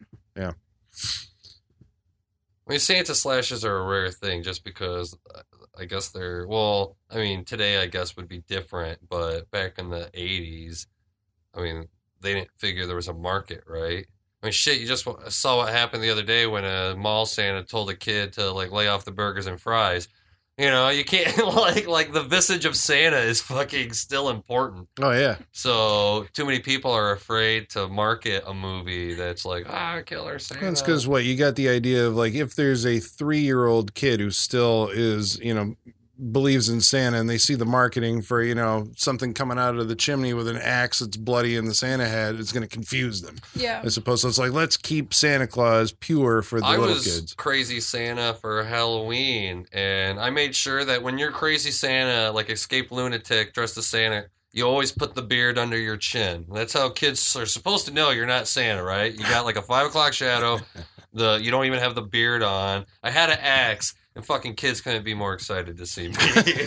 I mean, Santa slashes are a rare thing just because uh, I guess they're, well, I mean, today I guess would be different, but back in the eighties, I mean, they didn't figure there was a market, right? I mean, shit, you just wa- saw what happened the other day when a mall Santa told a kid to, like, lay off the burgers and fries. You know, you can't, like, like the visage of Santa is fucking still important. Oh, yeah. So, too many people are afraid to market a movie that's like, ah, killer Santa. That's because what you got the idea of like if there's a three year old kid who still is you know believes in Santa and they see the marketing for you know something coming out of the chimney with an axe that's bloody in the Santa hat, it's going to confuse them. Yeah. I suppose so. It's like let's keep Santa Claus pure for the I little was kids. crazy Santa for Halloween, and I made sure that when you're crazy Santa, like escape lunatic dressed as Santa, you always put the beard under your chin. That's how kids are supposed to know you're not Santa, right? You got like a five o'clock shadow. The you don't even have the beard on. I had an axe. and fucking kids couldn't be more excited to see me.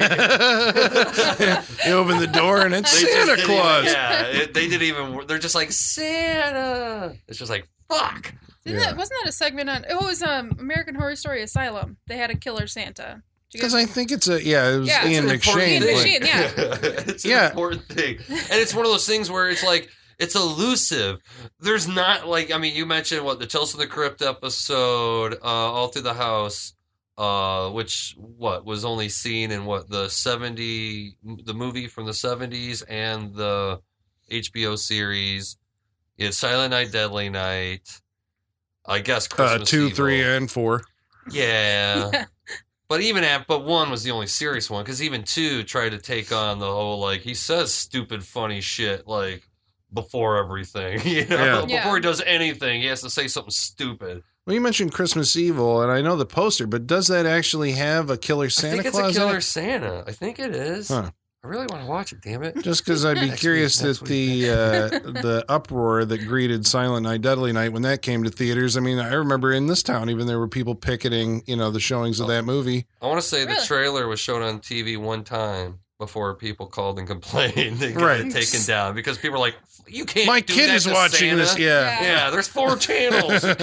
You open the door and it's They just Santa didn't Claus. Even, yeah, it, they didn't even. They're just like Santa. It's just like fuck. Didn't Yeah. that, wasn't that a segment on? It was um American Horror Story Asylum. They had a killer Santa. Did you Because guys- I think it's a yeah, it was Yeah, it's Ian an important McShane. Ian but- McShane, yeah. it's an Yeah. important thing, and it's one of those things where it's like it's elusive. There's not like I mean, you mentioned what the Tales from the Crypt episode, uh, All Through the House, uh, which what was only seen in what the seventy, the movie from the seventies and the H B O series. It's Silent Night, Deadly Night. I guess Uh, Christmas two, Evil. three, and four. Yeah. But even at, but one was the only serious one because even two tried to take on the whole like he says stupid funny shit like before everything, you know, Yeah. before Yeah. he does anything he has to say something stupid. Well, you mentioned Christmas Evil, and I know the poster, but does that actually have a killer Santa I think it's Claus a in killer it? Santa. I think it is. Huh. I really want to watch it. Damn it! Just because I'd be Next curious week, next that the uh, the uproar that greeted Silent Night, Deadly Night when that came to theaters. I mean, I remember in this town, even there were people picketing, you know, the showings of that movie. I want to say the Really? trailer was shown on T V one time before people called and complained and got Right. it taken down because people were like, "You can't." My do kid that is to watching Santa. this. Yeah. Yeah, there's four channels. You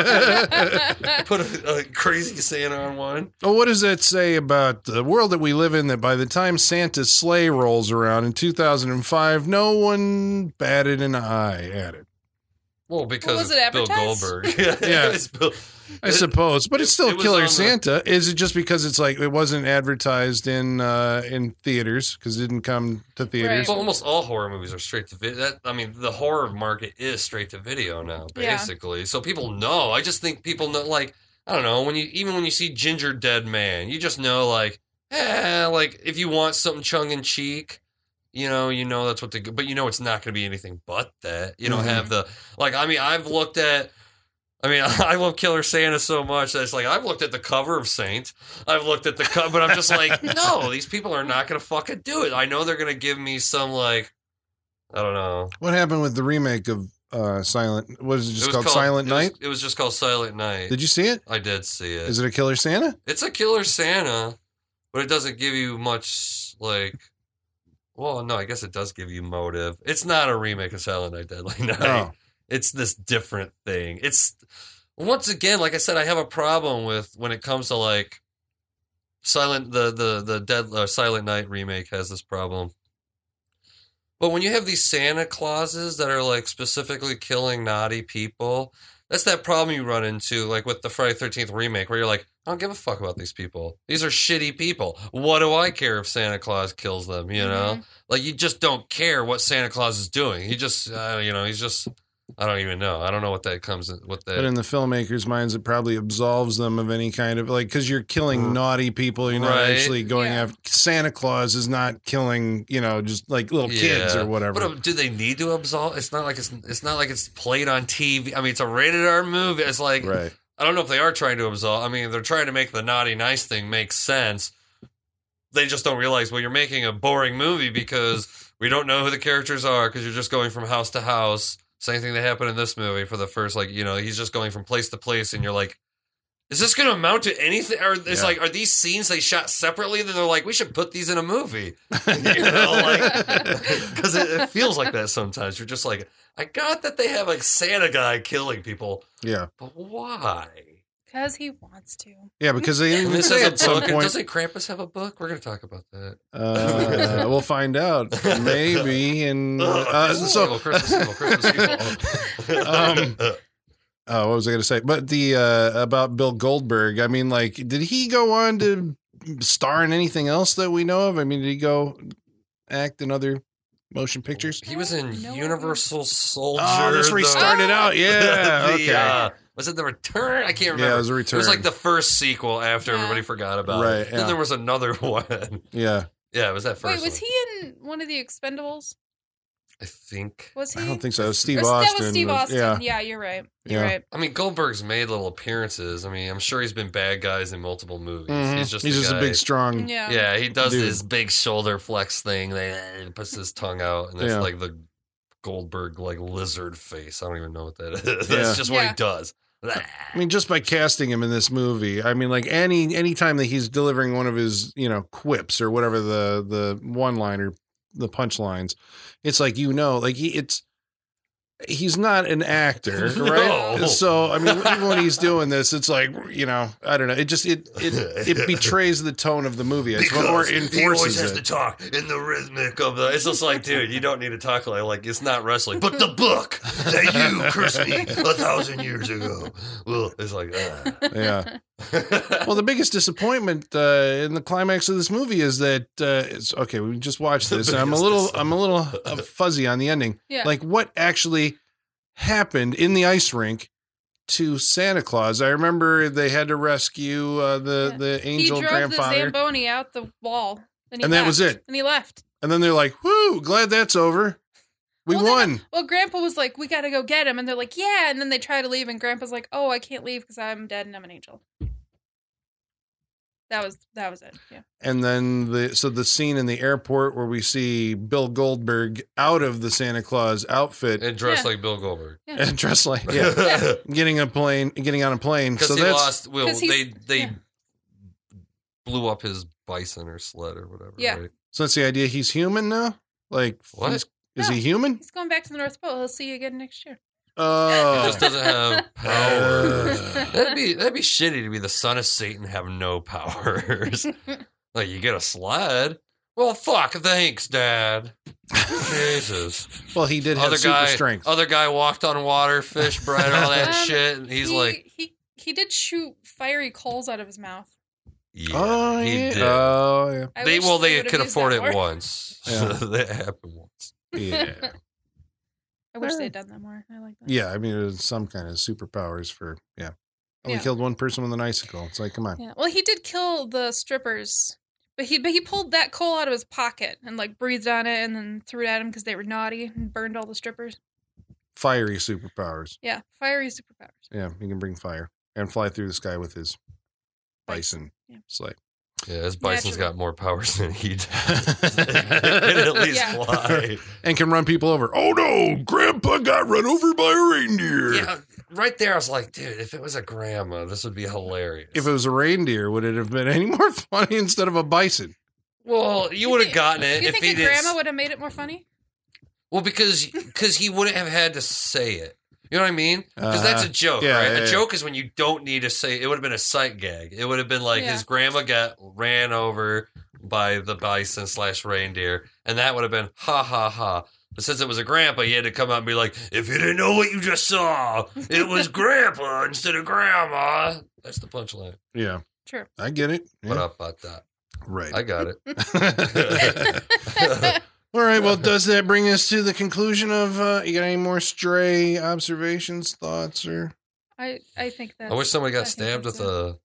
can't put a, a crazy Santa on one. Well, what does that say about the world that we live in? That by the time Santa's sleigh rolls around in two thousand five, no one batted an eye at it. Well, because was it's it Bill advertised? Goldberg. Yeah. It's Bill, I it- suppose, but it's still it was Killer on the- Santa. Is it just because it's like it wasn't advertised in uh, in theaters because it didn't come to theaters? Well, almost all horror movies are straight to video. That, I mean, the horror market is straight to video now, Yeah. basically. So people know. I just think people know. Like, I don't know. When you even when you see Ginger Dead Man, you just know, like, eh, like if you want something tongue in cheek. You know, you know that's what the, but you know it's not going to be anything but that. You don't Mhm. have the like. I mean, I've looked at. I mean, I love Killer Santa so much that it's like I've looked at the cover of Saint. I've looked at the cover, but I'm just like, no, these people are not going to fucking do it. I know they're going to give me some like, I don't know. What happened with the remake of uh, Silent? What is it just It was called? Silent it was- Night? it was just called Silent Night. Did you see it? I did see it. Is it a Killer Santa? It's a Killer Santa, but it doesn't give you much like. Well, no, I guess it does give you motive. It's not a remake of Silent Night, Deadly Night. Oh. It's this different thing. It's once again, like I said, I have a problem with when it comes to like Silent the the the Dead uh, Silent Night remake has this problem. But when you have these Santa Clauses that are like specifically killing naughty people, that's that problem you run into, like with the Friday the thirteenth remake, where you're like, I don't give a fuck about these people. These are shitty people. What do I care if Santa Claus kills them? You know, Mhm. like you just don't care what Santa Claus is doing. He just, uh, you know, he's just. I don't even know. I don't know what that comes. What that. But in the filmmakers' minds, it probably absolves them of any kind of like because you're killing Mm. naughty people. You're not Right. actually going Yeah. after Santa Claus is not killing, you know, just like little kids Yeah. or whatever. But um, do they need to absolve? It's not like it's. It's not like it's played on T V. I mean, it's a rated R movie. It's like right. I don't know if they are trying to absolve. I mean, they're trying to make the naughty nice thing make sense. They just don't realize, well, you're making a boring movie because we don't know who the characters are because you're just going from house to house. Same thing that happened in this movie for the first, like, you know, he's just going from place to place and you're like, is this going to amount to anything? Or it's Yeah. like, are these scenes they shot separately? And then they're like, we should put these in a movie. You know, like, because it, it feels like that sometimes. You're just like, I got that they have like Santa guy killing people, Yeah. but why? Because he wants to. Yeah, because they And even this say has at a some book. And point. doesn't Krampus have a book? We're going to talk about that. Uh, we'll find out maybe. And uh, Christmas so, Evil, Christmas Evil, Christmas Evil. Um, oh, what was I going to say? But the uh, about Bill Goldberg. I mean, like, did he go on to star in anything else that we know of? I mean, did he go act in other motion pictures? He was in No. Universal Soldier. Oh, that's where he the- started out. Yeah. the, Okay. uh, was it The Return? I can't remember. Yeah, it was a return. It was like the first sequel after Yeah. everybody forgot about Right, it. Then yeah. there was another one. Yeah. Yeah, it was that first Wait, was one. he in one of the Expendables? I think. Was he? I don't think so. It was Steve Or- Austin. That was Steve was- Austin. Yeah. Yeah, you're right. You're Yeah. right. I mean, Goldberg's made little appearances. I mean, I'm sure he's been bad guys in multiple movies. Mhm. He's just He's the just a guy- big, strong. Yeah. Yeah, he does Dude. his big shoulder flex thing. They puts his tongue out, and it's Yeah. like the Goldberg like lizard face. I don't even know what that is. That's Yeah. just what Yeah. he does. I mean, just by casting him in this movie, I mean, like any any time that he's delivering one of his, you know, quips or whatever the the one liner, the punchlines, it's like, you know, like he it's he's not an actor, right? No. So I mean, even when he's doing this, it's like, you know, I don't know. It just it it it betrays the tone of the movie, I suppose, or Because he always enforces has it. to talk in the rhythmic of the. It's just like, dude, you don't need to talk like like it's not wrestling, but the book that you cursed me a thousand years ago. Well, it's like, ah. Yeah. Well, the biggest disappointment uh, in the climax of this movie is that uh, it's okay. We just watched this, and I'm a biggest little, I'm a little uh, fuzzy on the ending. Yeah. Like, what actually happened in the ice rink to Santa Claus? I remember they had to rescue uh, the Yeah. the He angel drove grandfather, the Zamboni out the wall. And, he And that was left. it. And he left. and then they're like, "Whoo! Glad that's over. We Well, then- won." Well, Grandpa was like, "We got to go get him," and they're like, "Yeah." And then they try to leave, and Grandpa's like, "Oh, I can't leave because I'm dead and I'm an angel." That was that was it. Yeah. And then the so the scene in the airport where we see Bill Goldberg out of the Santa Claus outfit and dressed Yeah. like Bill Goldberg. and dressed like yeah. Yeah. getting a plane, getting on a plane. Because So he that's lost. Well, 'Cause they he's- they yeah. blew up his bison or sled or whatever. Yeah. Right? so that's the idea. He's human now. Like What? he's- Is No. he human? He's going back to the North Pole. He'll see you again next year. He Oh, just doesn't have powers. Uh. that'd be that'd be shitty to be the son of Satan and have no powers. Like you get a sled. Well, fuck. Thanks, Dad. Jesus. well, he did have Other super guy. strength. Other guy walked on water, fish, bread, all that Um, shit. And he's he, like, he he did shoot fiery coals out of his mouth. yeah, oh, he yeah. did. Oh, yeah. I they wish well, they would've could used afford that it more. once. Yeah. that happened once. Yeah. I wish they'd done that more. I like that. Yeah. I mean, it was some kind of superpowers for, yeah. Only Yeah. killed one person with an icicle. It's like, come on. Yeah. Well, he did kill the strippers, but he but he pulled that coal out of his pocket and like breathed on it and then threw it at him because they were naughty and burned all the strippers. Fiery superpowers. Yeah, fiery superpowers. Yeah. He can bring fire and fly through the sky with his bison Yeah. sleigh. Yeah, his bison's Naturally. got more powers than he does. It can at least Yeah. fly. And can run people over. Oh, no. Grandpa got run over by a reindeer. Yeah, right there, I was like, dude, if it was a grandma, this would be hilarious. If it was a reindeer, would it have been any more funny instead of a bison? well, you would have think- gotten it You if think he a didn't. grandma would have made it more funny? Well, because because he wouldn't have had to say it. You know what I mean? Because Uh, that's a joke, yeah, right? yeah, a yeah. joke is when you don't need to say. It would have been a sight gag. It would have been like Yeah. his grandma got ran over by the bison slash reindeer, and that would have been ha ha ha. But since it was a grandpa, he had to come out and be like, "If you didn't know what you just saw, it was grandpa instead of grandma." That's the punchline. Yeah. True. I get it. What Yeah. up about that? Right. I got it. All right. Well, does that bring us to the conclusion of? Uh, you got any more stray observations, thoughts, or? I I think that. I wish somebody I got think stabbed that's with it. a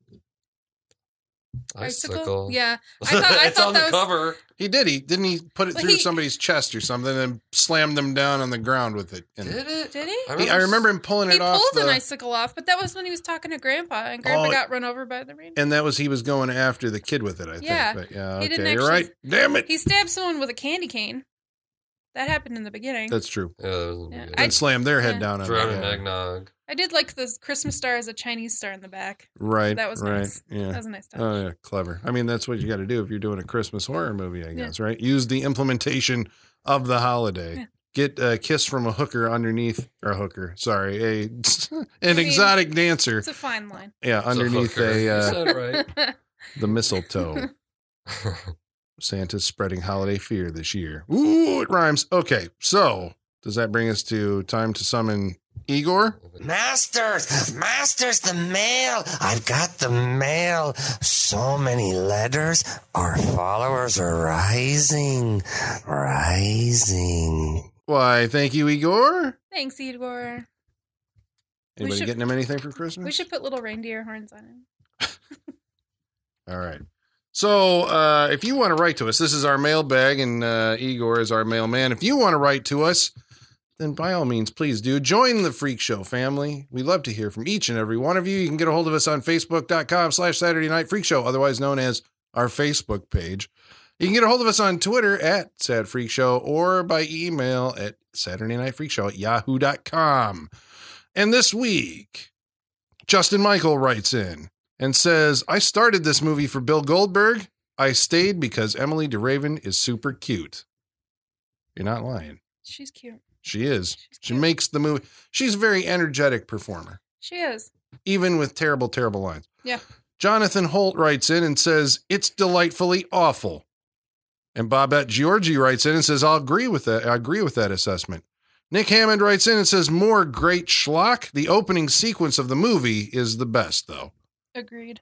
icicle. Yeah, I thought I it's thought on that the was. cover. He did. He didn't. He put it Well, through he- somebody's chest or something, and slammed them down on the ground with it. And Did it? Did he? he, I remember him pulling He it off. pulled The, an icicle off, but that was when he was talking to Grandpa, and Grandpa Oh, got run over by the reindeer. and that was he was going after the kid with it. I Yeah. think. But yeah. He Okay. didn't You're actually- right. Damn it. He stabbed someone with a candy cane. That happened in the beginning. That's true. Yeah, that was Yeah. yeah. I- And slammed their head yeah. down on Drown it. in Yeah. eggnog. I did like the Christmas star as a Chinese star in the back. Right. That was right. nice. Yeah. That was a nice touch. Oh yeah, clever. I mean, that's what you got to do if you're doing a Christmas horror movie, I Yeah. guess, right? Use the implementation of the holiday. Yeah. Get a kiss from a hooker underneath, or a hooker, sorry, a an mean, exotic dancer, It's a fine line. yeah, It's a underneath hooker. a You uh, said right. the mistletoe. Santa's spreading holiday fear this year. Ooh, it rhymes. Okay, so does that bring us to time to summon Igor? Masters, Masters, the mail. I've got the mail. So many letters. Our followers are rising, rising. Why, thank you, Igor. Thanks, Igor. Anybody should- getting him anything for Christmas? We should put little reindeer horns on him. All right. So uh, if you want to write to us, this is our mailbag, and uh, Igor is our mailman. If you want to write to us, then by all means, please do. Join the Freak Show family. We love to hear from each and every one of you. You can get a hold of us on Facebook.com slash Saturday Night Freak Show, otherwise known as our Facebook page. You can get a hold of us on Twitter at Sad Freak Show or by email at Saturday Night Freak Show at yahoo dot com. And this week, Justin Michael writes in and says, I started this movie for Bill Goldberg. I stayed because Emily DeRaven is super cute. You're not lying. She's cute. She is. She's She cute. makes the movie. She's a very energetic performer, She is. even with terrible, terrible lines. Yeah. Jonathan Holt writes in and says, it's delightfully awful. And Bobette Georgie writes in and says, I'll agree with that. I agree with that assessment. Nick Hammond writes in and says, more great schlock. The opening sequence of the movie is the best, though. Agreed.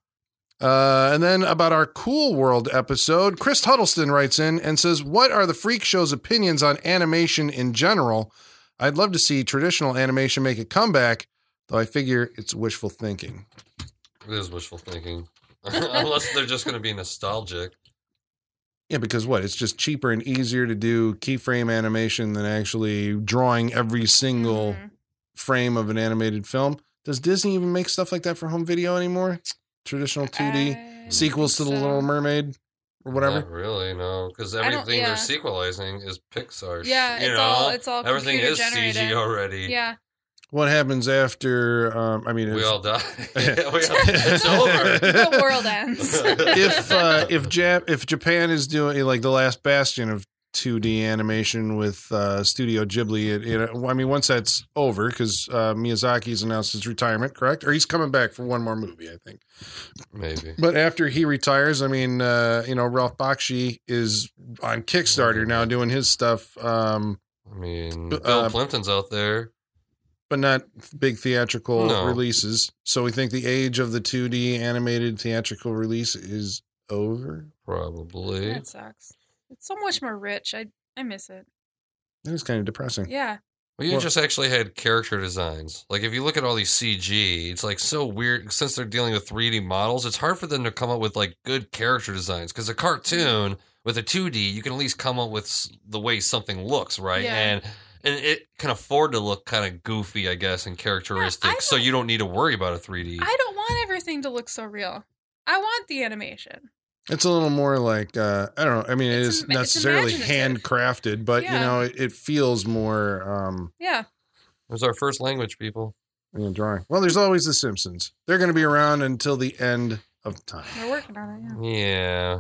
Uh, and then about our Cool World episode, Chris Huddleston writes in and says, what are the Freak Show's opinions on animation in general? I'd love to see traditional animation make a comeback, though I figure it's wishful thinking. It is wishful thinking. Unless they're just going to be nostalgic. Yeah, because what? It's just cheaper and easier to do keyframe animation than actually drawing every single Mhm. frame of an animated film. Does Disney even make stuff like that for home video anymore? Traditional two D I sequels to think The so. Little Mermaid or whatever? Not really, no. Because I don't- everything yeah. they're sequelizing is Pixar. Yeah, you it's know? all- it's all Everything is C G computer-generated. already. Yeah. What happens after, um, I mean, We if, all die. Yeah, we all, it's over. The world ends. if, uh, if, Jap- if Japan is doing like the last bastion of two D animation with uh, Studio Ghibli, it, it, I mean, once that's over, because uh, Miyazaki's announced his retirement, correct? Or he's coming back for one more movie, I think. Maybe. But after he retires, I mean, uh, you know, Ralph Bakshi is on Kickstarter now doing his stuff, um, I mean, But, Bill uh, Plimpton's out there. but not big theatrical No. releases. So we think the age of the two D animated theatrical release is over. Probably. That sucks. It's so much more rich. I I miss it. That is kind of depressing. Yeah. Well, you Well- just actually had character designs. Like, if you look at all these C G, it's like so weird. Since they're dealing with three D models, it's hard for them to come up with like good character designs. Because a cartoon with a two D, you can at least come up with s- the way something looks, right? Yeah. And and it can afford to look kind of goofy, I guess, and characteristic. I so don't- you don't need to worry about a three D. I don't want everything to look so real. I want the animation. It's a little more like, uh, I don't know. I mean, it It's is im- it's necessarily imaginative. handcrafted, but, you Yeah. know, it, it feels more um, Yeah. It was our first language, people. you know, drawing. Well, there's always The Simpsons. They're going to be around until the end of time. They're working on it. Yeah. Yeah.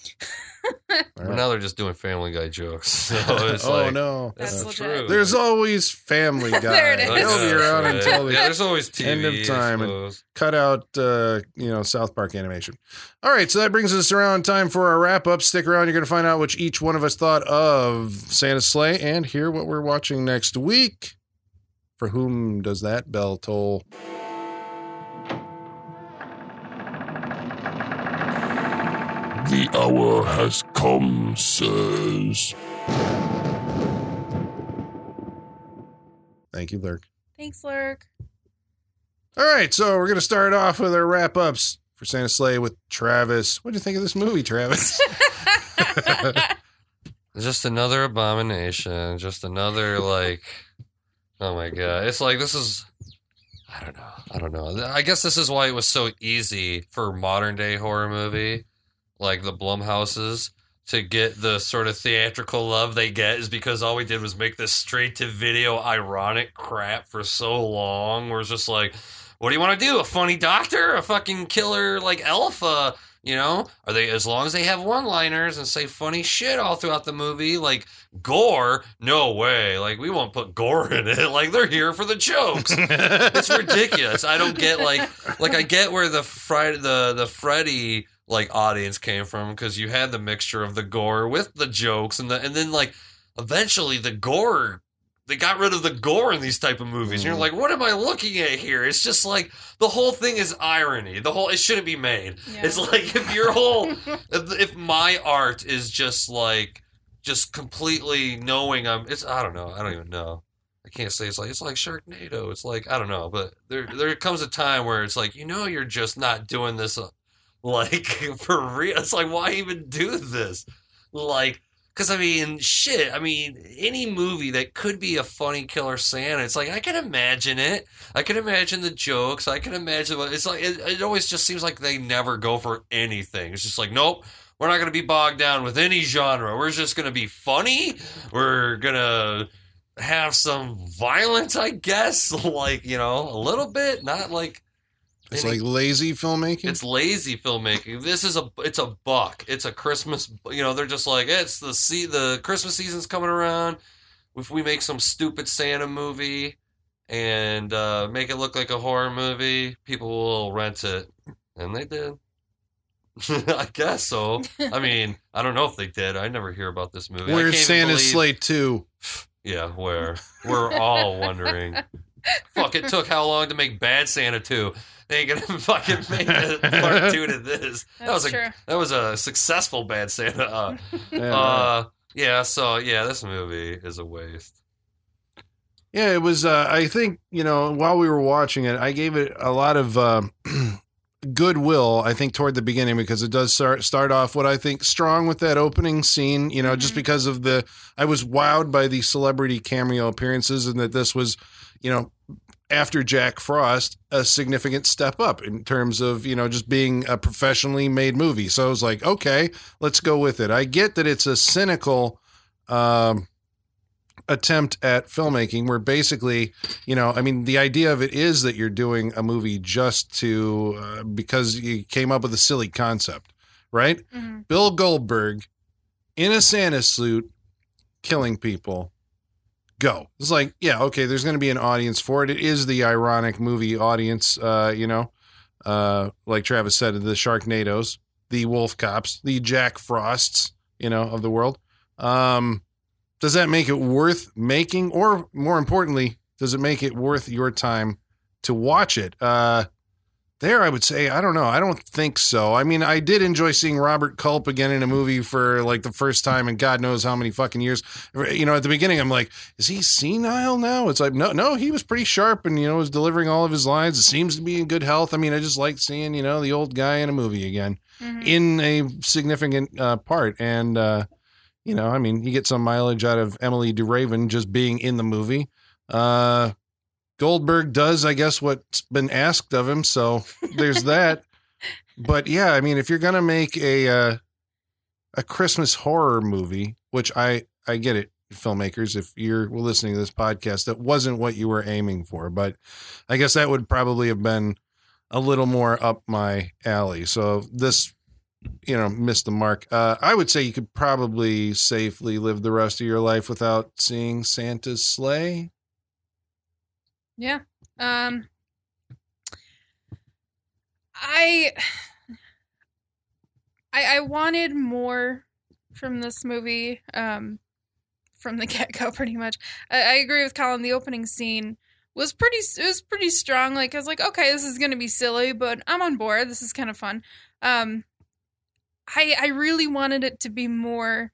All But right. now they're just doing Family Guy jokes. So it's oh, like, no. That's That's legit. true. There's always Family Guy. There it is. They'll be around Right. until the Yeah, there's always T V. end of I time and- suppose. cut out, uh, you know, South Park animation. All right, so that brings us around time for our wrap up. Stick around; you're going to find out which each one of us thought of Santa's Sleigh, and hear what we're watching next week. For whom does that bell toll? The hour has come, sirs. Thank you, Lurk. Thanks, Lurk. All right, so we're going to start off with our wrap ups for Santa's Sleigh with Travis. What do you think of this movie, Travis? Just another abomination. Just another like. Oh my god! It's like this is. I don't know. I don't know. I guess this is why it was so easy for modern day horror movie, like the Blumhouses, to get the sort of theatrical love they get is because all we did was make this straight to video ironic crap for so long. Where it's just like, what do you want to do? A funny doctor? A fucking killer like elf? Uh, you know? Are they, as long as they have one liners and say funny shit all throughout the movie, like gore? No way. Like, we won't put gore in it. Like, they're here for the jokes. It's ridiculous. I don't get like like I get where the Friday the the Freddy like audience came from, because you had the mixture of the gore with the jokes, and the and then like eventually the gore, they got rid of the gore in these type of movies. And you're like, what am I looking at here? It's just like the whole thing is irony. The whole it shouldn't be made. Yeah. It's like if your whole if, if my art is just like just completely knowing I'm it's I don't know. I don't even know. I can't say it's like it's like Sharknado. It's like I don't know, but there there comes a time where it's like, you know, you're just not doing this uh, like for real. It's like, why even do this? Like, because I mean, shit. I mean, any movie that could be a funny Killer Santa, it's like I can imagine it. I can imagine the jokes. I can imagine what it's like. It, it always just seems like they never go for anything. It's just like, nope. We're not going to be bogged down with any genre. We're just going to be funny. We're going to have some violence, I guess. Like, you know, a little bit. Not like, It's And like he- lazy filmmaking. It's lazy filmmaking. This is a it's a buck. It's a Christmas. You know, they're just like it's the see the Christmas season's coming around. If we make some stupid Santa movie and uh, make it look like a horror movie, people will rent it, and they did. I guess so. I mean, I don't know if they did. I never hear about this movie. I Where's can't even Santa's believe- Sleigh two? Yeah, where we're all wondering. Fuck! It took how long to make Bad Santa two? They ain't gonna fucking make a part two to this. That That's was a true. that was a successful Bad Santa. Uh, Yeah, uh, yeah. So yeah, this movie is a waste. Yeah, it was. Uh, I think you know while we were watching it, I gave it a lot of uh, goodwill. I think toward the beginning because it does start start off what I think strong with that opening scene. You know, just Mhm. because of the I was wowed by the celebrity cameo appearances and that this was, you know, after Jack Frost, a significant step up in terms of, you know, just being a professionally made movie. So I was like, okay, let's go with it. I get that it's a cynical um, attempt at filmmaking where basically, you know, I mean, the idea of it is that you're doing a movie just to, uh, because you came up with a silly concept, right? Mhm. Bill Goldberg in a Santa suit killing people. Go. It's like, yeah, okay, there's going to be an audience for it. It is the ironic movie audience, uh, you know, uh, like Travis said, the Sharknadoes, the Wolf Cops, the Jack Frosts, you know, of the world. Um, does that make it worth making? Or more importantly, does it make it worth your time to watch it? Uh, there, I would say, I don't know. I don't think so. I mean, I did enjoy seeing Robert Culp again in a movie for like the first time in God knows how many fucking years. You know, at the beginning, I'm like, is he senile now? It's like, no, no, he was pretty sharp and, you know, was delivering all of his lines. It seems to be in good health. I mean, I just like seeing, you know, the old guy in a movie again Mhm. in a significant uh, part. And, uh, you know, I mean, you get some mileage out of Emily DeRaven just being in the movie. Uh, Goldberg does, I guess, what's been asked of him. So there's that. But yeah, I mean, if you're going to make a, uh, a Christmas horror movie, which I, I get it, filmmakers, if you're listening to this podcast, that wasn't what you were aiming for, but I guess that would probably have been a little more up my alley. So this, you know, missed the mark. Uh, I would say you could probably safely live the rest of your life without seeing Santa's sleigh. Yeah. Um I I I wanted more from this movie, um from the get-go pretty much. I, I agree with Colin. The opening scene was pretty it was pretty strong. Like I was like, okay, this is gonna be silly, but I'm on board. This is kind of fun. Um I I really wanted it to be more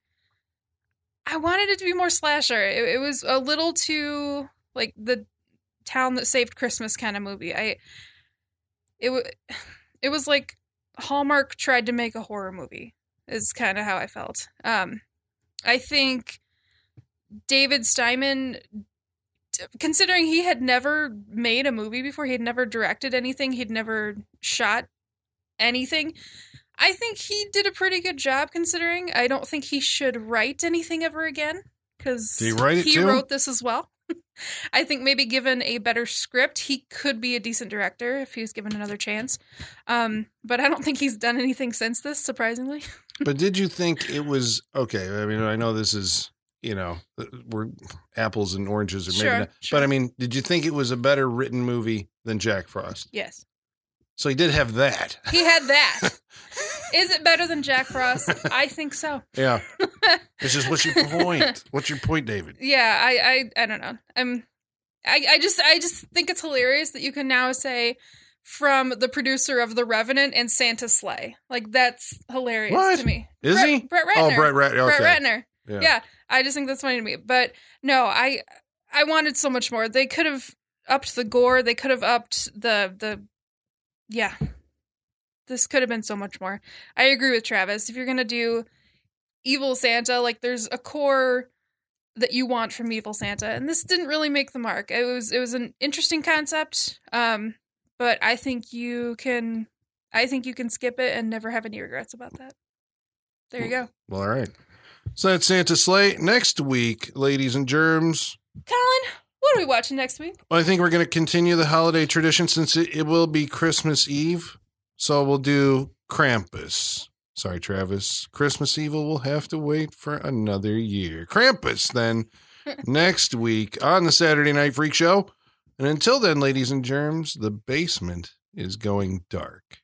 I wanted it to be more slasher. It, it was a little too like the Town That Saved Christmas kind of movie. I it w- it was like Hallmark tried to make a horror movie. Is kind of how I felt. Um, I think David Steinman, considering he had never made a movie before, he had never directed anything, he'd never shot anything. I think he did a pretty good job considering. I don't think he should write anything ever again because Did he write it he too? wrote this as well. I think maybe given a better script, he could be a decent director if he was given another chance. Um, but I don't think he's done anything since this, surprisingly. But did you think it was okay? I mean, I know this is, you know, we're apples and oranges, or maybe Sure, not. sure. But I mean, did you think it was a better written movie than Jack Frost? Yes. So he did have that. He had that. Is it better than Jack Frost? I think so. Yeah. It's just, what's your point? What's your point, David? Yeah, I, I, I don't know. I'm, I, I just, I just think it's hilarious that you can now say from the producer of The Revenant and Santa's Sleigh. Like that's hilarious What? to me. Is Brett, he? Brett Ratner. Oh, Brett Ratner. Okay. Brett Ratner. Yeah. Yeah, I just think that's funny to me. But no, I, I wanted so much more. They could have upped the gore. They could have upped the, the, yeah. This could have been so much more. I agree with Travis. If you're going to do Evil Santa, like there's a core that you want from Evil Santa, and this didn't really make the mark. It was it was an interesting concept, um, but I think you can I think you can skip it and never have any regrets about that. There you go. Well, all right. So that's Santa's Sleigh. Next week, ladies and germs. Colin, What are we watching next week? Well, I think we're going to continue the holiday tradition since it, it will be Christmas Eve. So we'll do Krampus. Sorry, Travis. Christmas Eve will have to wait for another year. Krampus, then, next week on the Saturday Night Freak Show. And until then, ladies and germs, the basement is going dark.